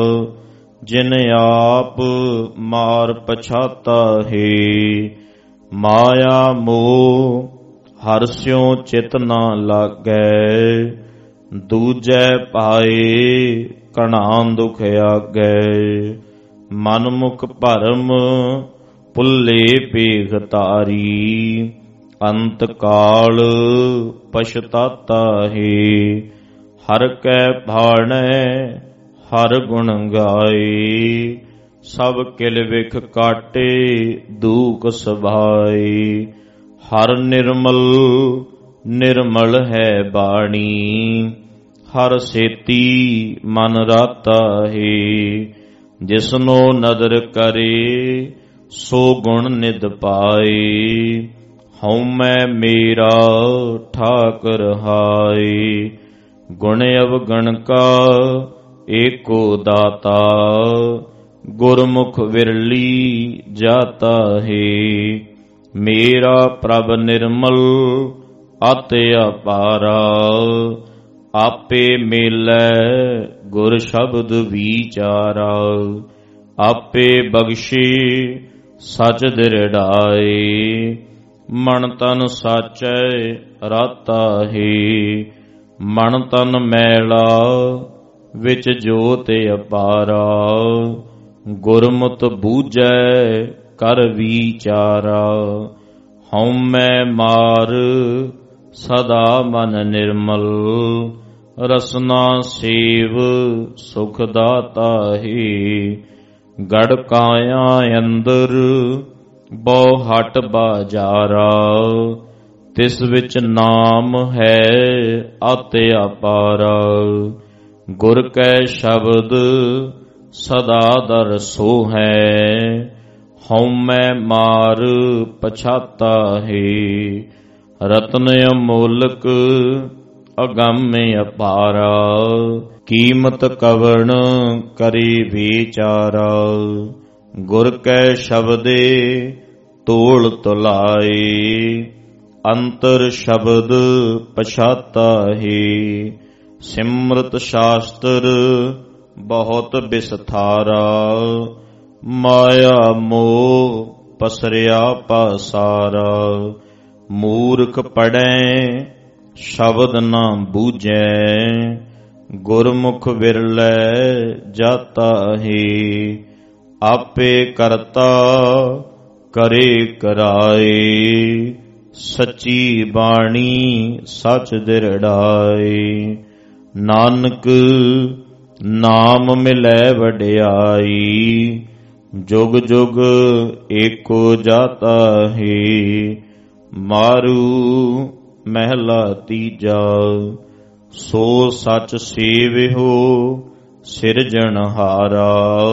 ਜਿਨ ਆਪ ਮਾਰ ਪਛਾਤਾ ਹੈ। ਮਾਇਆ ਮੋਹ ਹਰਿ ਸਿਉ ਚਿਤ ਨਾ ਲਾਗੈ। ਦੂਜੈ ਪਾਏ ਕਣਾ ਦੁਖ ਆਗੈ। ਮਨ ਮੁਖ ਭਰਮ ਭੁੱਲੇ ਪੇਖ ਤਾਰੀ। ਅੰਤ ਕਾਲ ਪਛਤਾਤਾ ਹੈ। ਹਰ ਕੈ ਭਾਣੈ ਹਰ ਗੁਣ ਗਾਏ। ਸਭ ਕਿਲ ਵਿਖ ਕਾਟੇ ਦੂਖ ਸੁਭਾਏ। ਹਰ ਨਿਰਮਲ ਨਿਰਮਲ ਹੈ ਬਾਣੀ, ਹਰ ਸੇਤੀ ਮਨ ਰਾਤਾ ਹੈ। ਜਿਸਨੋ ਨਦਰ ਕਰੇ ਸੋ ਗੁਣ ਨਿਧ ਪਾਏ। ਹਉਮੈ ਮੇਰਾ ਠਾਕੁਰ ਹਾਏ। ਗੁਣ ਅਵਗਣ ਕਾ ਏਕੋ ਦਾਤਾ, ਗੁਰਮੁਖ ਵਿਰਲੀ ਜਾਤਾ ਹੈ। ਮੇਰਾ ਪ੍ਰਭ ਨਿਰਮਲ ਅਤਿ ਅਪਾਰਾ, ਆਪੇ ਮੇਲੈ ਗੁਰ ਸ਼ਬਦ ਵਿਚਾਰਾ। ਆਪੇ ਬਖਸ਼ੇ ਸਚ ਦਿਰੜਾਏ, ਮਨ ਤਨ ਸਾਚੈ ਰਾਤਾ ਹੈ। ਮਨ ਤਨ ਮੈਲਾ ਵਿੱਚ ਜੋਤ ਅਪਾਰਾ, ਗੁਰਮੁਤ ਬੂਝੈ ਕਰ ਵਿਚਾਰਾ। ਹਉਮੈ ਮਾਰ ਸਦਾ ਮਨ ਨਿਰਮਲ, ਰਸਨਾ ਸੇਵ ਸੁਖ ਦਾਤਾ ਹੈ। ਗੜ ਕਾਇਆ ਅੰਦਰ ਬਹੁ ਹਟ ਬਾਜਾਰਾ, ਤਿਸ ਵਿੱਚ ਨਾਮ ਹੈ ਅਤਿ ਅਪਾਰਾ। ਗੁਰ ਕੈ ਸ਼ਬਦ ਸਦਾ ਦਰਸੋ ਹੈ, ਹਉਮੈ ਮਾਰ ਪਛਾਤਾ ਹੈ। ਰਤਨ ਅਮੋਲਕ ਅਗੰਮ ਅਪਾਰਾ, ਕੀਮਤ ਕਵਣ ਕਰੀ ਵਿਚਾਰਾ। ਗੁਰ ਕੈ ਸ਼ਬਦੇ ਤੋਲ ਤੁਲਾਏ, ਅੰਤਰ ਸ਼ਬਦ ਪਛਾਤਾ ਹੈ। ਸਿਮਰਤ ਸ਼ਾਸਤਰ ਬਹੁਤ ਬਿਸਥਾਰਾ, ਮਾਇਆ ਮੋਹ ਪਸਰਿਆ ਪਾਸਾਰਾ। ਮੂਰਖ ਪੜੈ ਸ਼ਬਦ ਨਾ ਬੂਝੈ, ਗੁਰਮੁਖ ਵਿਰਲੇ ਜਾਤਾ ਹੈ। ਆਪੇ ਕਰਤਾ ਕਰੇ ਕਰਾਏ, ਸੱਚੀ ਬਾਣੀ ਸਚ ਦਿਰੜਾਏ। ਨਾਨਕ ਨਾਮ ਮਿਲੈ ਵਡਿਆਈ, ਜੁਗ ਜੁਗ ਏਕੋ ਜਾਤਾ ਹੈ। ਮਾਰੂ ਮਹਿਲਾ ਤੀਜਾ, ਸੋ ਸਚ ਸੇਵਿਓ ਸਿਰਜਣਹਾਰਾ।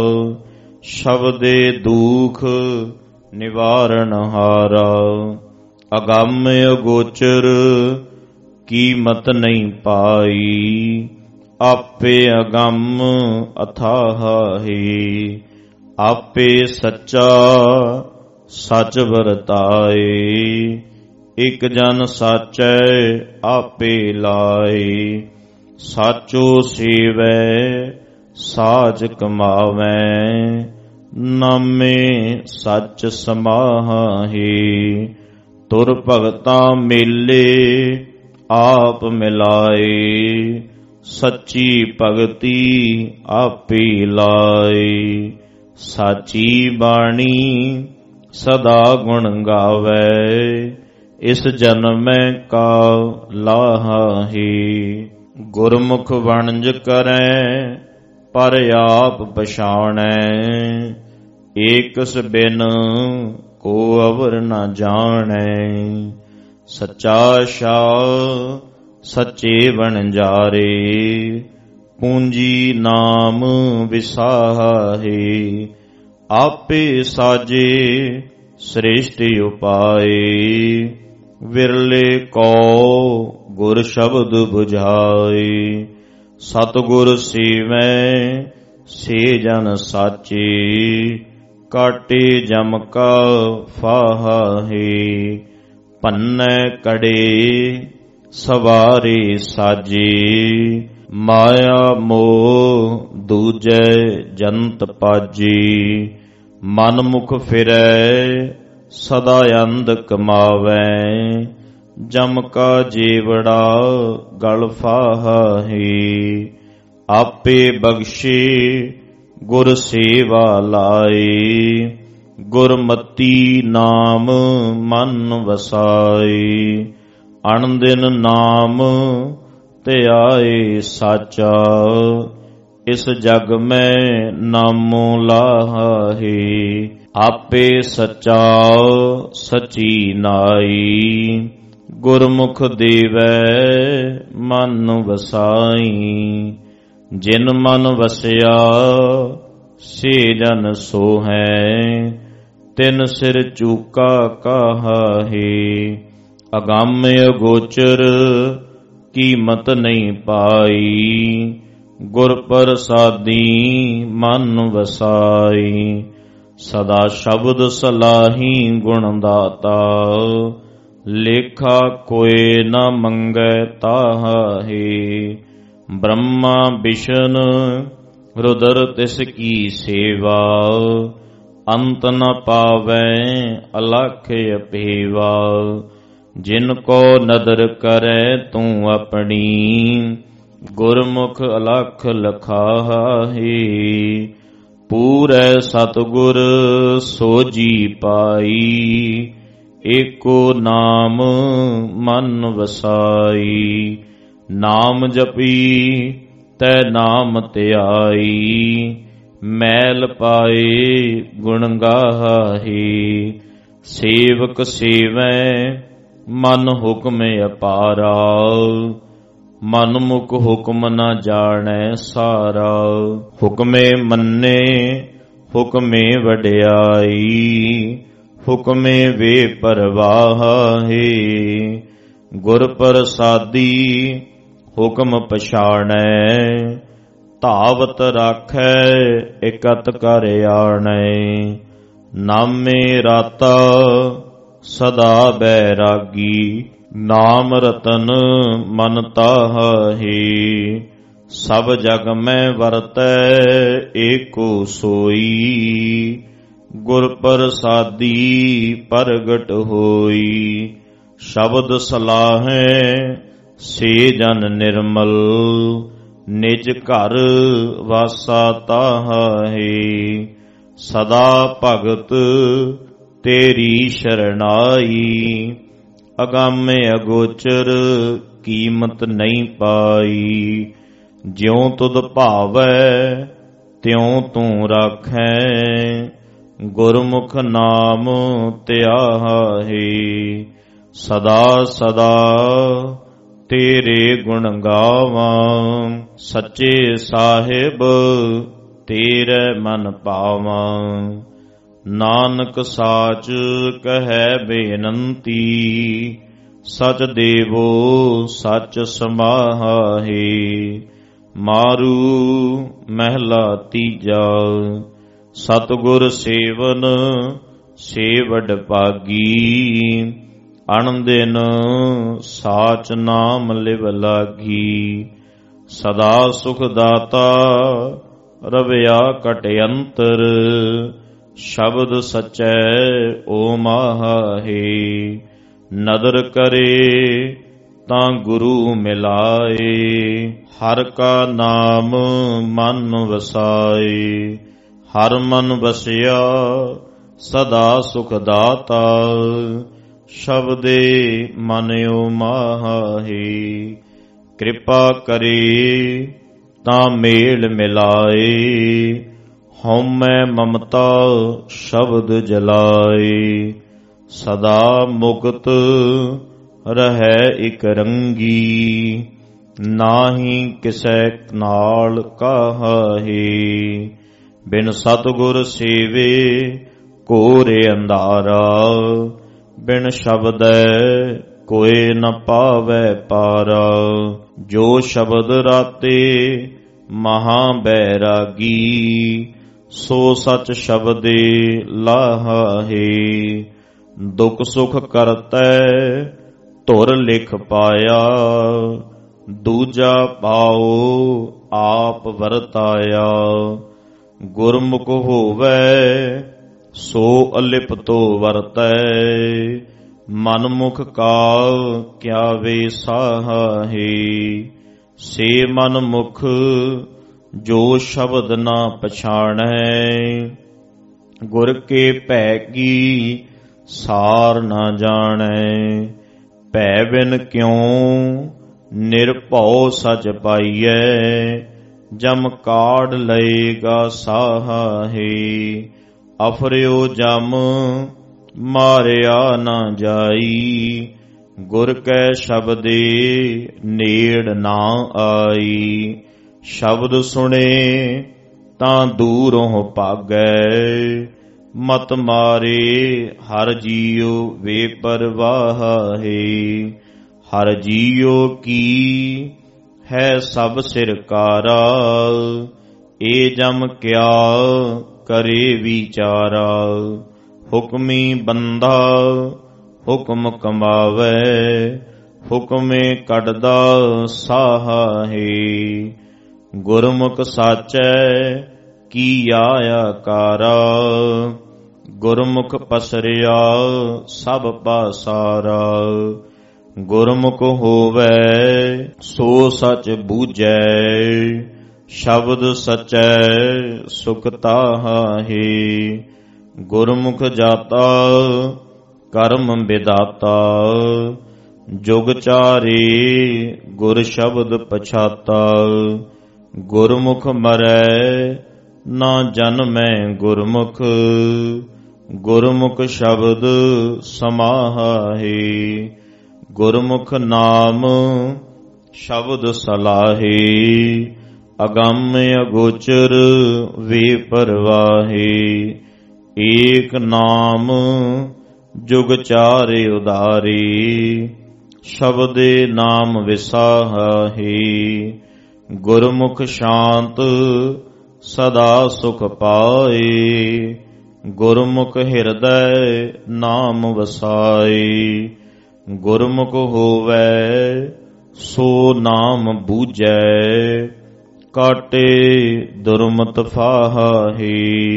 ਸ਼ਬਦੇ ਦੁਖ ਨਿਵਾਰਨ ਹਾਰਾ, ਅਗੰਮ ਅਗੋਚਰ ਕੀਮਤ ਨਹੀਂ ਪਾਈ। ਆਪੇ ਅਗੰਮ ਅਥਾਹ ਹੈ, ਆਪੇ ਸੱਚਾ ਸਚ ਵਰਤਾਏ। ਇਕ ਜਨ ਸਾਚੈ ਆਪੇ ਲਾਏ, ਸਾਚੋ ਸੇਵੈ ਸਾਚ ਕਮਾਵੈ। ਨਾਮੇ ਸੱਚ ਸਮਾਹੇ, ਤੁਰ ਭਗਤਾ ਮੇਲੇ ਆਪ ਮਿਲਾਏ। ਸੱਚੀ ਭਗਤੀ ਆਪੇ ਲਾਏ, ਸਾਚੀ ਬਾਣੀ ਸਦਾ ਗੁਣ ਗਾਵੈ। ਇਸ ਜਨਮੈ ਕਾ ਲਾਹਾ ਹੈ। ਗੁਰਮੁਖ ਵਣਜ ਕਰੈ ਪਰ ਆਪ ਪਛਾਣੈ, ਏਕਸ ਬਿਨ ਕੋ ਅਵਰ ਨ ਜਾਣੈ। ਸੱਚਾ ਸ਼ਾਹ ਸੱਚੇ ਵਣਜਾਰੇ, ਪੂੰਜੀ ਨਾਮ ਵਿਸਾਹੇ। ਆਪੇ ਸਾਜੇ ਸ੍ਰੇਸ਼ਟ ਉਪਾਏ, ਵਿਰਲੇ ਕੋ ਗੁਰ ਸ਼ਬਦ 부ਝਾਏ। ਸਤਿਗੁਰ ਸੇਵੈ ਸੇ ਜਨ ਸਾਚੇ, ਕਾਟੇ ਜਮ ਕਾ ਫਾਹਾ ਹੈ। ਭੰਨੈ ਕੜੇ ਸਵਾਰੇ ਸਾਜੇ, ਮਾਇਆ ਮੋਹ ਦੂਜੈ ਜੰਤ ਪਾਜੇ। ਮਨ ਮੁਖ ਫਿਰੈ ਸਦਾ ਅੰਧ ਕਮਾਵੈ, ਜਮ ਕਾ ਜੀਵੜਾ ਗਲ ਫਾਹਾ ਹੈ। ਆਪੇ ਬਖਸ਼ੇ ਗੁਰ ਸੇਵਾ ਲਾਏ, ਗੁਰਮਤੀ ਨਾਮ ਮਨ ਵਸਾਏ। ਅਣ ਦਿਨ ਨਾਮ ਧਿਆਏ ਸਾਚਾ, ਇਸ ਜਗ ਮੈਂ ਨਾਮੋ ਲਾਹੇ। ਆਪੇ ਸੱਚਾ ਸਚੀ ਨਾਈ, ਗੁਰਮੁਖ ਦੇਵੈ ਮਨ ਵਸਾਈ। ਜਿਨ ਮਨ ਵਸਿਆ ਸੇ ਜਨ ਸੋਹੈ, ਤਿਨ ਸਿਰ ਚੂਕਾ ਕਾਹੇ। ਅਗੰਮ ਅਗੋਚਰ ਕੀਮਤ ਨਹੀਂ ਪਾਈ, ਗੁਰ ਪ੍ਰਸਾਦੀ ਮਨ ਵਸਾਈ। ਸਦਾ ਸ਼ਬਦ ਸਲਾਹੀ ਗੁਣ ਦਾਤਾ, ਲੇਖਾ ਕੋਇ ਨ ਮੰਗੈ ਤਾਹੇ। ਬ੍ਰਹਮਾ ਬਿਸ਼ਨ ਰੁਦਰ ਤਿਸ ਕੀ ਸੇਵਾ, ਅੰਤ ਨ ਪਾਵੈ ਅਲਖ ਅਪੇਵਾ। ਜਿਨ ਕੋ ਨਦਰ ਕਰੈ ਤੂੰ ਆਪਣੀ, ਗੁਰਮੁਖ ਅਲਖ ਲਖਾਹੇ। ਪੂਰੈ ਸਤਿਗੁਰ ਸੋਜੀ ਪਾਈ, ਏਕੋ ਨਾਮ ਮਨ ਵਸਾਈ। ਨਾਮ ਜਪੀ ਤੈ ਨਾਮ ਧਿਆਈ, ਮੈਲ ਪਾਏ ਗੁਣ ਗਾਹੇ। ਸੇਵਕ ਸੇਵੈ ਮਨ ਹੁਕਮ ਅਪਾਰਾ, ਮਨ ਮੁਖ ਹੁਕਮ ਨ ਜਾਣੈ ਸਾਰਾ। ਹੁਕਮੇ ਮੰਨੇ ਹੁਕਮੇ ਵਡਿਆਈ, ਹੁਕਮੇ ਵੇ ਪਰਵਾਹੇ। ਗੁਰ ਪ੍ਰਸਾਦੀ ਹੁਕਮ ਪਛਾਣੈ, ਧਾਵਤ ਰਾਖੈ ਇਕਤ ਕਰ ਆਣੈ। ਨਾਮੇ ਰਾਤਾ ਸਦਾ ਬੈਰਾਗੀ, ਨਾਮ ਰਤਨ ਮਨ ਤਾਹੇ। ਸਭ ਜਗ ਮੈਂ ਵਰਤੈ ਏਕੋ ਸੋਈ, ਗੁਰ ਪ੍ਰਸਾਦੀ ਪ੍ਰਗਟ ਹੋਈ। ਸ਼ਬਦ ਸਲਾਹੈ ਸੇ ਜਨ ਨਿਰਮਲ, ਨਿਜ ਘਰ ਵਾਸਾ ਤਾਹੇ। ਸਦਾ ਭਗਤ ਤੇਰੀ ਸ਼ਰਨਾਈ, ਅਗੰਮ ਅਗੋਚਰ ਕੀਮਤ ਨਹੀਂ ਪਾਈ। ਜਿਉ ਤੁਧ ਭਾਵੈ ਤਿਉ ਤੂੰ ਰਾਖੈ, ਗੁਰਮੁਖ ਨਾਮ ਧਿਆਹੇ। ਸਦਾ ਸਦਾ ਤੇਰੇ ਗੁਣ ਗਾਵਾਂ, ਸੱਚੇ ਸਾਹਿਬ ਤੇਰੇ ਮਨ ਪਾਵਾਂ। ਨਾਨਕ ਸਾਚ ਕਹੈ ਬੇਨੰਤੀ, ਸਚ ਦੇਵੋ ਸਚ ਸਮਾਹੇ। ਮਾਰੂ ਮਹਿਲਾ ਤੀਜਾ, ਸਤਿਗੁਰ ਸੇਵਨ ਸੇਵਡ ਭਾਗੀ। ਅਣਦਿਨ ਸਾਚ ਨਾਮ ਲਿਵ ਲਾਗੀ, ਸਦਾ ਸੁਖ ਦਾਤਾ ਰਵਿਆ ਕਟ ਅੰਤਰ। ਸ਼ਬਦ ਸਚੈ ਓ ਮਾਹੇ, ਨਦਰ ਕਰੇ ਤਾਂ ਗੁਰੂ ਮਿਲਾਏ। ਹਰ ਕਾ ਨਾਮ ਮਨ ਵਸਾਏ, ਹਰ ਮਨ ਵਸਿਆ ਸਦਾ ਸੁਖ ਦਾਤਾ। ਸ਼ਬਦੇ ਮਨ ਓ ਮਾਹੇ, ਕਿਰਪਾ ਕਰੇ ਤਾਂ ਮੇਲ ਮਿਲਾਏ। ਹਉਮੈ ਮਮਤਾ ਸ਼ਬਦ ਜਲਾਏ, ਸਦਾ ਮੁਕਤ ਰਹੈ ਇਕ ਰੰਗੀ। ਨਾਹੀ ਕਿਸੈ ਨਾਲ ਕਾਹੇ, ਬਿਨ ਸਤਿਗੁਰ ਸੇਵੇ ਘੋਰੇ ਅੰਧਾਰਾ। ਬਿਨ ਸ਼ਬਦੈ ਕੋਇ ਨ ਪਾਵੈ ਪਾਰਾ। ਜੋ ਸ਼ਬਦ ਰਾਤੇ ਮਹਾ ਬੈਰਾਗੀ, ਸੋ ਸਚ ਸ਼ਬਦੇ ਲਾਹੇ। ਦੁਖ ਸੁਖ ਕਰਤੈ ਧੁਰ ਲਿਖ ਪਾਇਆ, ਦੂਜਾ ਪਾਓ ਆਪ ਵਰਤਾਇਆ। ਗੁਰਮੁਖ ਹੋਵੈ ਸੋ ਅਲਿਪਤੋ ਵਰਤੈ, ਮਨਮੁਖ ਕਾ ਕਿਆ ਵੇ ਸਾਹੇ। ਸੇ ਮਨ ਮੁਖ ਜੋ ਸ਼ਬਦ ਨਾ ਪਛਾਣੈ, ਗੁਰ ਕੇ ਭੈ ਕੀ ਸਾਰ ਨਾ ਜਾਣੈ। ਭੈ ਬਿਨ ਕਿਉ ਨਿਰਭਉ ਸਚ ਪਾਈਐ, ਜਮ ਕਾੜ ਲਏਗਾ ਸਾਹੇ। ਅਫਰਿਓ ਜਮ ਮਾਰਿਆ ਨਾ ਜਾਈ, ਗੁਰ ਕੈ ਸ਼ਬਦੇ ਨੇੜ ਨਾ ਆਈ। ਸ਼ਬਦ ਸੁਣੇ ਤਾਂ ਦੂਰੋਂ ਭਾਗੈ, ਮਤ ਮਾਰੇ ਹਰ ਜੀਉ ਵੇ ਪਰਵਾਹੇ। ਹਰ ਜੀਉ ਕੀ ਹੈ ਸਭ ਸਿਰਕਾਰਾ, ਏ ਜਮ ਕਿਆ ਕਰੇ ਵਿਚਾਰਾ। ਹੁਕਮੀ ਬੰਦਾ ਹੁਕਮ ਕਮਾਵੇ, ਹੁਕਮੇ ਕੱਢਦਾ ਸਾਹੇ। ਗੁਰਮੁਖ ਸਾਚੈ ਕੀਆ ਆਕਾਰਾ, ਗੁਰਮੁਖ ਪਸਰਿਆ ਸਭ ਪਾਸਾਰਾ। ਗੁਰਮੁਖ ਹੋਵੇ ਸੋ ਸਚ ਬੂਝੈ, ਸ਼ਬਦ ਸਚੈ ਸੁਖ ਤਾਹੇ। ਗੁਰਮੁਖ ਜਾਤਾ ਕਰਮ ਵਿਦਾਤਾ, ਜੁਗ ਚਾਰੇ ਗੁਰ ਸ਼ਬਦ ਪਛਾਤਾ। ਗੁਰਮੁਖ ਮਰੈ ਨਾ ਜਨਮੈ ਗੁਰਮੁਖ, ਗੁਰਮੁਖ ਸ਼ਬਦ ਸਮਾਹੇ। ਗੁਰਮੁਖ ਨਾਮ ਸ਼ਬਦ ਸਲਾਹੇ, ਅਗੰਮ ਅਗੋਚਰ ਵੇ ਪਰਵਾਹੇ। ਏਕ ਨਾਮ ਜੁਗ ਚਾਰੇ ਉਦਾਰੇ, ਸ਼ਬਦੇ ਨਾਮ ਵਿਸਾਹੇ। ਗੁਰਮੁਖ ਸ਼ਾਂਤ ਸਦਾ ਸੁਖ ਪਾਏ, ਗੁਰਮੁਖ ਹਿਰਦੈ ਨਾਮ ਵਸਾਏ। ਗੁਰਮੁਖ ਹੋਵੇ ਸੋ ਨਾਮ ਬੂਝੈ, ਕਾਟੇ ਦੁਰਮਤ ਫਾਹੇ।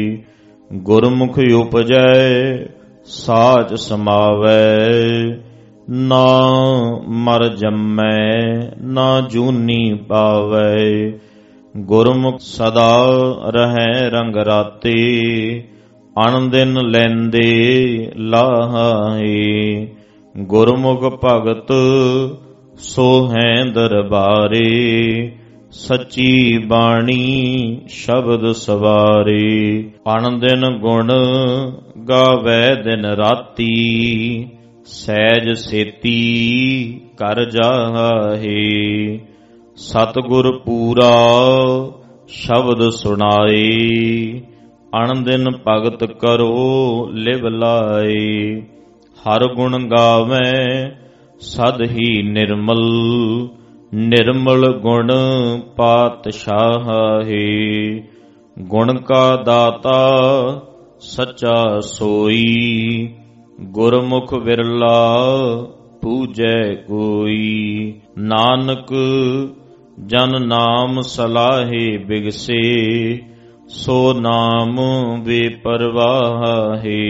ਗੁਰਮੁਖ ਉਪਜੈ ਸਾਚ ਸਮਾਵੈ, ਨਾ ਮਰ ਜੰਮੈ ਨਾ ਜੂਨੀ ਪਾਵੈ। ਗੁਰਮੁਖ ਸਦਾ ਰਹੈ ਰੰਗ ਰਾਤੇ, ਅਣ ਦਿਨ ਲੈਂਦੇ ਲਾਹੇ। ਗੁਰਮੁਖ ਭਗਤ ਸੋ ਹੈ ਦਰਬਾਰੇ, ਸੱਚੀ ਬਾਣੀ ਸ਼ਬਦ ਸਵਾਰੇ। ਅਣ ਦਿਨ ਗੁਣ ਗਾਵੈ ਦਿਨ ਰਾਤੀ, ਸਹਿਜ ਸੇਤੀ ਕਰ ਜਾਹੇ। ਸਤਿਗੁਰ ਪੂਰਾ ਸ਼ਬਦ ਸੁਣਾਏ, ਅਣ ਦਿਨ ਭਗਤ ਕਰੋ ਲਿਵ ਲਾਏ। ਹਰ ਗੁਣ ਗਾਵੈ ਸਦ ਹੀ ਨਿਰਮਲ, ਨਿਰਮਲ ਗੁਣ ਪਾਤਸ਼ਾਹੇ। ਗੁਣ ਕਾ ਦਾਤਾ ਸੱਚਾ ਸੋਈ, ਗੁਰਮੁਖ ਵਿਰਲਾ ਪੂਜੈ ਕੋਈ। ਨਾਨਕ ਜਨ ਨਾਮ ਸਲਾਹੇ ਬਿਗਸੇ, ਸੋ ਨਾਮ ਵੇ ਪਰਵਾਹੇ।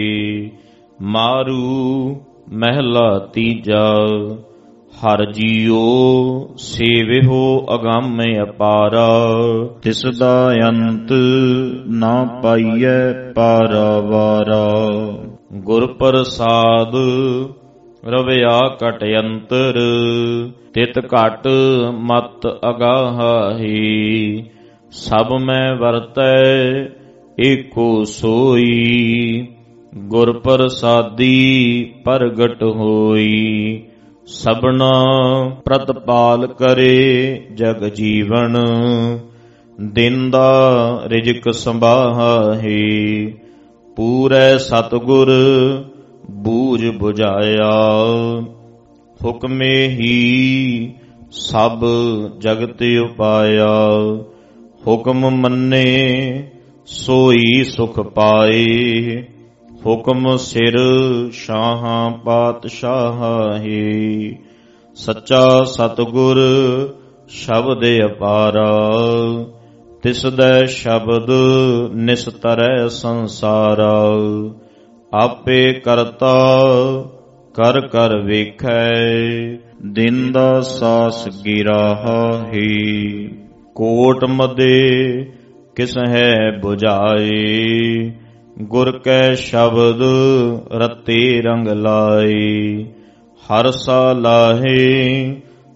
ਮਾਰੂ ਮਹਿਲਾ ਤੀਜਾ, ਹਰ ਜੀਉ ਸੇਵਿਓ ਅਗੰਮ ਅਪਾਰਾ। ਤਿਸ ਦਾ ਅੰਤ ਨਾ ਪਾਈਐ ਪਾਰਾਵਾਰਾ। ਗੁਰ ਪ੍ਰਸਾਦ ਰਵਿਆ ਘਟ ਅੰਤਰ, ਤਿਤ ਘਟ ਮਤ ਅਗਾਹੀ। ਸਭ ਮੈਂ ਵਰਤੈ ਏਕੋ ਸੋਈ, ਗੁਰ ਪ੍ਰਸਾਦੀ ਪ੍ਰਗਟ ਹੋਈ। ਸਭਨਾ ਪ੍ਰਤਪਾਲ ਕਰੇ ਜਗ ਜੀਵਨ, ਦਿੰਦਾ ਰਿਜਕ ਸੰਭਾਹੇ। ਪੂਰੈ ਸਤਿਗੁਰ ਬੂਝ ਬੁਝਾਇਆ, ਹੁਕਮੇ ਹੀ ਸਭ ਜਗਤ ਉਪਾਇਆ। ਹੁਕਮ ਮੰਨੇ ਸੋਈ ਸੁਖ ਪਾਏ, ਹੁਕਮ ਸਿਰ ਸ਼ਾਹਾਂ ਪਾਤਸ਼ਾਹੇ। ਸੱਚਾ ਸਤਿਗੁਰ ਸ਼ਬਦ ਅਪਾਰਾ, ਤਿਸ ਦੈ ਸ਼ਬਦ ਨਿਸਤਰੈ ਸੰਸਾਰਾ। ਆਪੇ ਕਰਤਾ ਕਰ ਕਰ ਵੇਖੈ, ਦਿੰਦਾ ਸਾਸ ਗਿਰਾਹੇ। ਕੋਟ ਮਦੇ ਕਿਸ ਹੈ 부ਝਾਏ, ਗੁਰ ਕੈ ਸ਼ਬਦ ਰਤੇ ਰੰਗ ਲਾਏ। ਹਰ ਸਾ ਲਾਹੇ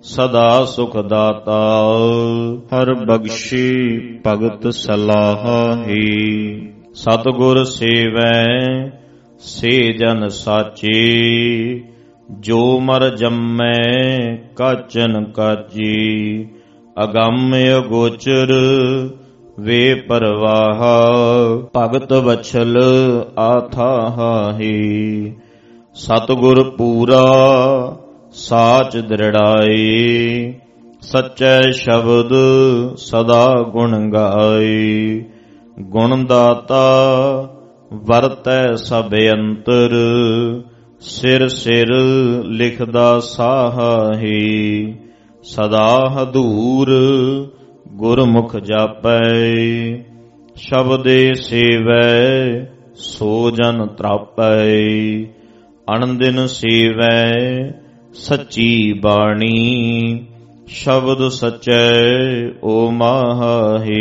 ਸਦਾ ਸੁਖ ਦਾਤਾ। ਹਰ ਬਖਸ਼ੀ ਭਗਤ ਸਲਾਹੀ। ਸਤਿਗੁਰ ਸੇਵੈ ਸੇ ਜਨ ਸਾਚੇ, ਜੋ ਮਰ ਜੰਮੈ ਕਾਚਨ ਕਾਜੀ। ਅਗੰਮ ਅਗੋਚਰ ਵੇ ਪਰਵਾਹ, ਭਗਤ ਵਛਲ ਆਥਾਹੀ। ਸਤਿਗੁਰ ਪੂਰਾ ਸਾਚ ਦ੍ਰਿੜਾਈ, ਸੱਚੇ ਸ਼ਬਦ ਸਦਾ ਗੁਣ ਗਾਈ। ਗੁਣ ਦਾਤਾ ਵਰਤੈ ਸਭ ਅੰਤਰ, ਸਿਰ ਸਿਰ ਲਿਖਦਾ ਸਾਹੀ। ਸਦਾ ਹਦੂਰ ਗੁਰਮੁਖ ਜਾਪੈ, ਸ਼ਬਦੇ ਸੇਵੈ ਸੋ ਜਨ ਤਰਾਪੈ। ਅਣਦਿਨ ਸੇਵੈ ਸੱਚੀ ਬਾਣੀ, ਸ਼ਬਦ ਸਚੈ ਓ ਮਾਹੀ।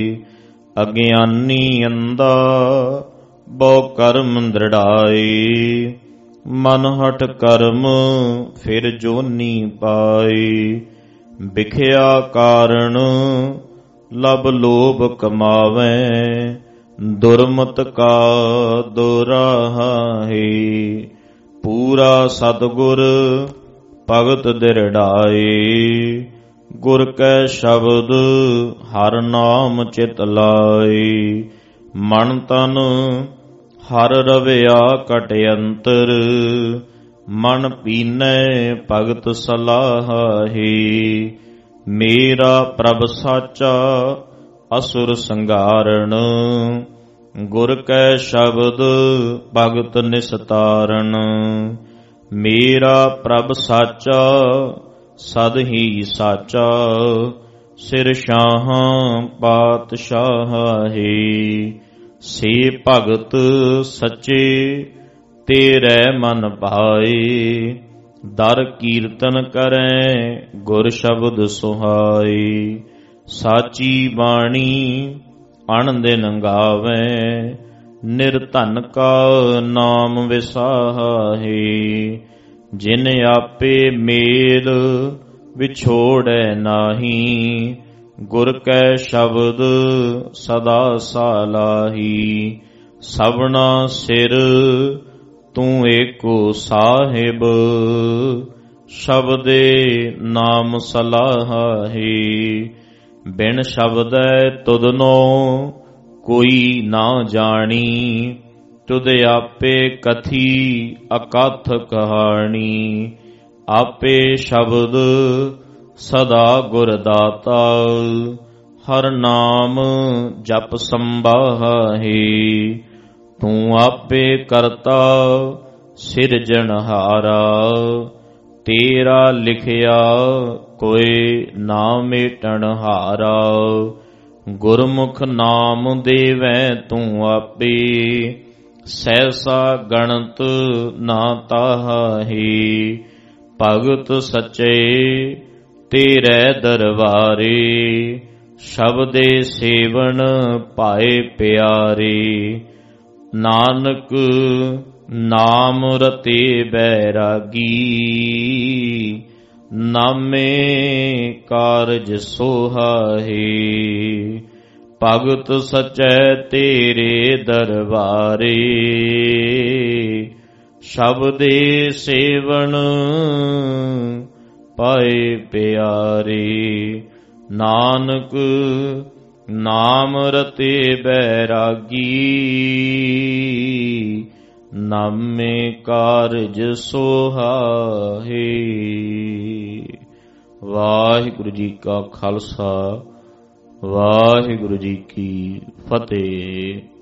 ਅਗਿਆਨੀ ਅੰਧਾ ਬਹੁ ਕਰਮ ਦ੍ਰਿੜਾਈ, ਮਨ ਹਠ ਕਰਮ ਫਿਰ ਜੋਨੀ ਪਾਈ। ਵਿਖਿਆ ਕਾਰਣ ਲਬ ਲੋਭ ਕਮਾਵੈ, ਦੁਰਮਤ ਕਾ ਦੁਰਾਹੀ। ਪੂਰਾ ਸਤਿਗੁਰ ਭਗਤ ਦ੍ਰਿੜਾਈ, ਗੁਰ ਕੈ ਸ਼ਬਦ ਹਰ ਨਾਮ ਚਿਤ ਲਾਈ। ਮਨ ਤਨ ਹਰ ਰਵਿਆ ਕਟ ਅੰਤਰ, ਮਨ ਪੀਨੈ ਭਗਤ ਸਲਾਹੀ। ਮੇਰਾ ਪ੍ਰਭ ਸਾਚਾ ਅਸੁਰ ਸੰਘਾਰਣ, ਗੁਰ ਕੈ ਸ਼ਬਦ ਭਗਤ ਨਿਸਤਾਰਨ। ਮੇਰਾ ਪ੍ਰਭ ਸਾਚਾ ਸਦ ਹੀ ਸਾਚਾ, ਸਿਰ ਸ਼ਾਹਾਂ ਪਾਤਸ਼ਾਹੀ। ਸੇ ਭਗਤ ਸੱਚੇ ਤੇਰੇ ਮਨ ਭਾਏ, ਦਰ ਕੀਰਤਨ ਕਰੈ ਗੁਰ ਸ਼ਬਦ ਸੁਹਾਈ। ਸਾਚੀ ਬਾਣੀ ਅਣਦਿਨ ਗਾਵੈ, ਨਿਰਧਨ ਕਾ ਨਾਮ ਵਿਸਾਹੀ। ਜਿਨ ਆਪੇ ਮੇਲ ਵਿਛੋੜੈ ਨਾਹੀ, ਗੁਰ ਕੈ ਸ਼ਬਦ ਸਦਾ ਸਾਲਾਹੀ। ਸਭਨਾ ਸਿਰ ਤੂੰ ਏਕੋ ਸਾਹਿਬ, ਸ਼ਬਦੇ ਨਾਮ ਸਲਾਹੀ। ਬਿਨ ਸ਼ਬਦੈ ਤੁਧਨੋ ਕੋਈ ਨਾ ਜਾਣੀ, ਤੁਧ ਆਪੇ ਕਥੀ ਅਕਥ ਕਹਾਣੀ। ਆਪੇ ਸ਼ਬਦ ਸਦਾ ਗੁਰ ਦਾਤਾ, ਹਰ ਨਾਮ ਜਪ ਸੰਭਾਹੀ। ਤੂੰ ਆਪੇ ਕਰਤਾ ਸਿਰਜਣਹਾਰਾ, ਤੇਰਾ ਲਿਖਿਆ ਕੋਈ ਨਾ ਮੇਟਣਹਾਰਾ। ਗੁਰਮੁਖ ਨਾਮ ਦੇਵੈ ਤੂੰ ਆਪੇ, ਸਹਿਸਾ ਗਣਤ ਨਾ ਤਾਹੀ। ਭਗਤ ਸੱਚੇ ਤੇਰੇ ਦਰਬਾਰੇ, ਸ਼ਬਦੇ ਸੇਵਨ ਪਾਏ ਪਿਆਰੇ। ਨਾਨਕ ਨਾਮ ਰਤੇ ਬੈਰਾਗੀ, ਨਾਮੇ ਕਾਰਜ ਸੋਹਾਹੀ। ਭਗਤ ਸਚੈ ਤੇਰੇ ਦਰਬਾਰੇ, ਸ਼ਬਦੇ ਸੇਵਨ ਪਾਏ ਪਿਆਰੇ। ਨਾਨਕ ਨਾਮ ਰਤੇ ਬੈਰਾਗੀ, ਨਾਮੇ ਕਾਰਜ ਸੋਹਾਹੀ। ਵਾਹਿਗੁਰੂ ਜੀ ਕਾ ਖਾਲਸਾ, ਵਾਹਿਗੁਰੂ ਜੀ ਕੀ ਫਤਿਹ।